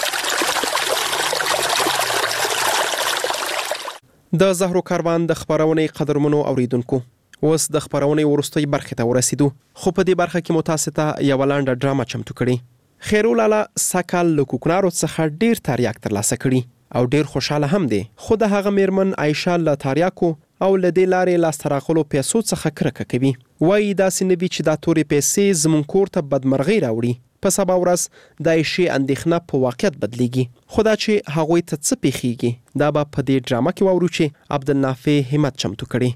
د زهرو کاروان د خبرونې قدرمنو اوریدونکو، اوس د خبرونې وروستۍ برخې ته ورسېدو، خو په دې برخه کې مو تاسو ته یوه لنډه ډرامه چمتو کړې. خیرو لالا سږ کال له کوکنارو څخه ډېر تریاک ترلاسه کړي او ډیر خوشاله هم دی. خو د هغه میرمن عایشه له تاریاکو او له دې لارې لاسته راغلو پیسو څخه کرکه کوي. وایي داسې نه وي چې دا تورې پیسې زموږ کور ته بدمرغۍ راوړي. په سبا ورځ د عایشې اندېښنه په واقعیت بدلیږي. خو دا چې هغوی ته څه پیښیږي دا به په دې ډرامه کې واورو چې عبدالنافع همت چمتو کړي.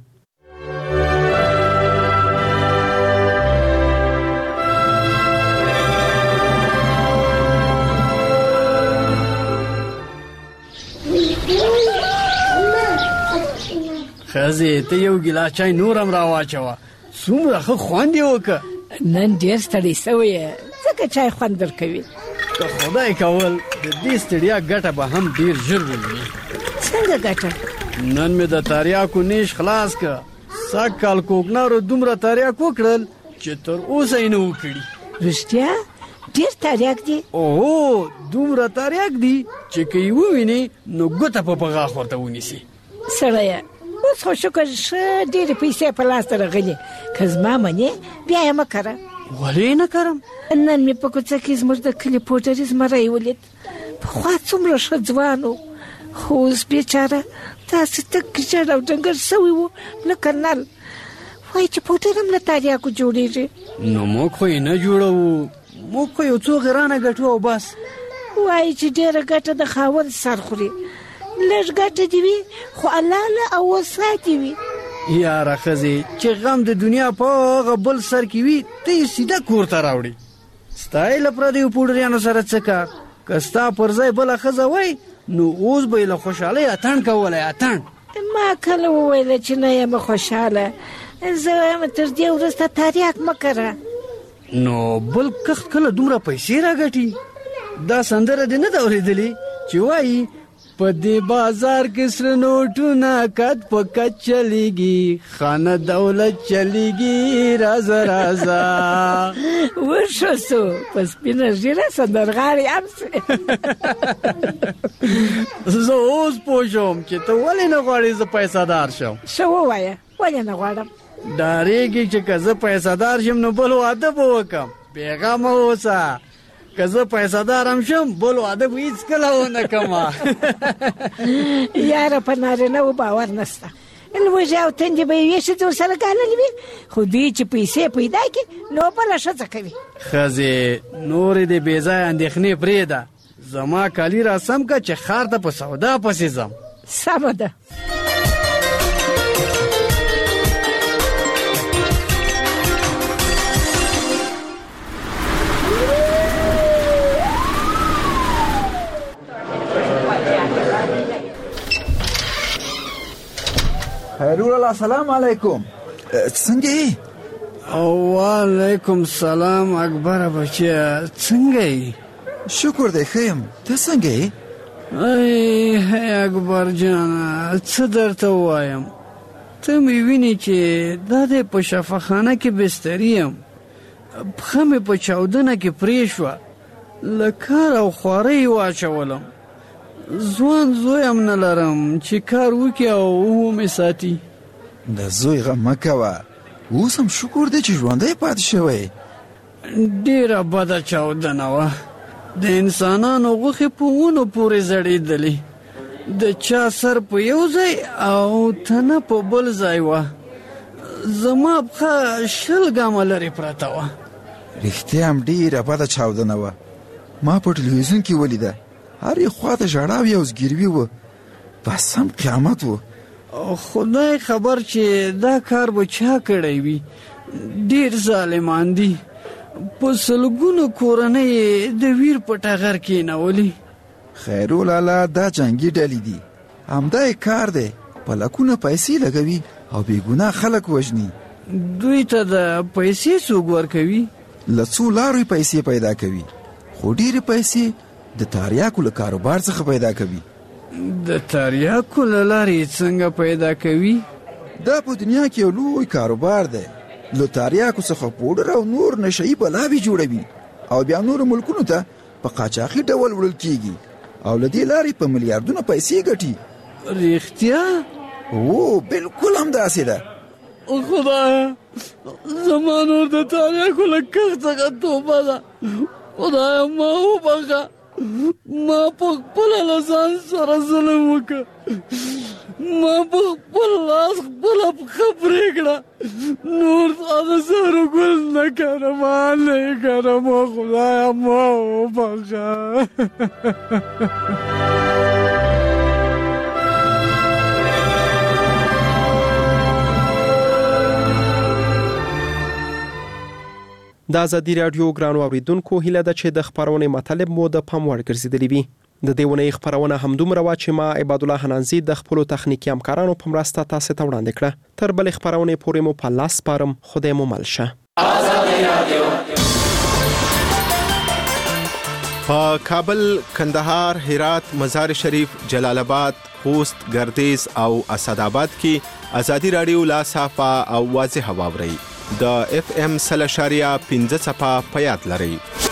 خزې ته یو ګیلاس چای نور هم راواچوه. څومره ښه خوند یې وکړه. نن ډېر ستړی سوی یې ځکه چای خوند درکوي. که خدای کول د دې ستړیا ګټه به هم ډېر ژر وویني. څنګه ګټه؟ نن مې د تریاکو نیش خلاص کړه. سږ کال کوکنارو دومره تریاک وکړل چې تر اوسه یې نه و کړي. رښتیا ډېر تریاک دي؟ اوهو دومره تریاک دي چې که یې ووینې نو ګوته په په غاښ ورته ونیسي. سړیه اوس خو شکر ښه ډېرې پیسې په لاس ته راغلې. که زما منې بیا یې مه کره. ولې نه کرم؟ نن مې په کوڅه کې زموږ د کلي پوډري زمری ولید. پخوا څومره ښه ځوان و خو اوس بیچاره داسې تک ژړ او ډنګر سوی و لکه نل. وایي چې پوډر هم له تریاکو جوړېږي. نو موږ خو یې نه جوړوو. موږ خو یو څو غرانه ګټو او بس. وایي چې ډېره ګټه د خاوند سر خوري. لږ ګټه دې وي خو حلاله او وساتې وي. یاره ښځې چې غم د دنیا په هغه بل سر کې وي ته یې سیده کور ته راوړي. ستا یې له پردیو پوډریانو سره څه کار؟ که ستا پر ځای بله ښځه وای نو اوس به یې له خوشحالۍ اتڼ کولی. اتڼ ما کله وویله چې نه یم خوشحاله. زه وایم تر دې وروسته تریاک مه کره. نو بل کښت کله دومره پیسې راګټي؟ دا سندره دې نه ده اورېدلې چې وایي په دې بازار کې سره نوټونه کد په کد چلیږي، خانه دولت چلیږي، رازه رازه وشو سو په سپینه ژیره سندرغاړی هم سې. زه اوس پوه شوم چې ته ولې نه غواړې زه پیسهدار شم. ښه ووایه ولې نه غواړم؟ ډارېږي چې که زه پیسهدار شم نو بل واده به وکړم. بېغمه اوسه، که زه پیسهدار هم شم بل واده به هېڅکله ونه کړمه. یاره په نارینهو باور نشته. لوږې او تندې به یوې ښځې ورسره ګاللې وي، خو دوی چې پیسې پیدا کړي نو بله ښځه کوي. ښځې نورې دې بې ځایه اندېښنې پرېږده. زما کالي را سم کړه چې ښار ته په سودا پسې ځم. سمه ده. خیرالله سلام علیکم. څنګه یې؟ وعلیکم سلام اکبر بچیا، څنګه یې؟ شکر دی ښه یم، ته څنګه یې؟ ای اکبر جانه څه درته ووایم، ته مې وینې چې دا دی په شفاخانه کې بستري یم، پښه مې په چاودنه کې پرې شوه، له کار او خوارۍ یې واچولم. ځوان زوی هم نه لرم چې کار وکړي او ومې ساتي. د زوی غم مه کوه، اوس هم شکر دی چې ژوندی پاتې شوی. ډېره بده چاودنه وه، د انسانانو غوښې په ونو پورې زړېدلې، د چا سر په یو ځای او تنه په بل ځای وه، زما پښه شل ګامه لرې پرته وه. رښتیا هم ډېره بده چاودنه وه، ما په ټلویزیون کې ولیده، هرې خواته ژړاوې او زګیروي وه، بس هم قیامت و. خدای خبر چې دا کار به چا کړی وي، ډېر ظالمان دي، په سلګونو کورنۍ د ویر په ټغر کېنولي. خیرالله دا جنګي ډلې دي، همدا یې کار دی، په لکونه پیسې لګوي او بېګناه خلک وژني. دوی ته د پیسې څوک ورکوي؟ له څو لارو پیسې پیدا کوي، خو ډېرې پیسې د تریاکو له کاروبار څخه پیدا کوي. د تریاکو له لارې څنګه پیدا کوي؟ دا په دنیا کې یو لوی کاروبار دی، له تریاکو څخه پوډر او نور نشهیي بلاوې جوړوي او بیا نورو ملکونو ته په قاچاقي ډول وړل کیږي او له دې لارې په میلیارډونه پیسې ګټي. رښتیا؟ او بالکل همداسې ده. خدایه زما نور د تریاکو له کښت څخه توبه ده، خدایه ما وبخښه، ما په خپل لسان سره ظلم وکړ، ما په خپل لاس خپل پښه پرېږده، نور د زهرو ګل نه کړم نه کړم، خدایه ما وبخښه. د ازادي راډیو ګرانو اوریدونکو هیله ده چې د خبرونې مطلب مو د پام وړ ګرځېدلی وي. د دې ونې خبرونه همدومره وه چې ما عباد الله حنانزي د خپلو تخنیکي همکارانو په مرسته تاسو ته وړاندې کړه. تر بلې خبرونې پورې مو په لاس سپارم. خدای مو مل شه. په کابل، کندهار، هرات، مزار شریف، جلال آباد، خوست، ګردیز او اسداباد کې ازادي راډیو لا صافه او واضح واوري. د اف ام سل اشاریه پنځه صفه په یاد لرئ.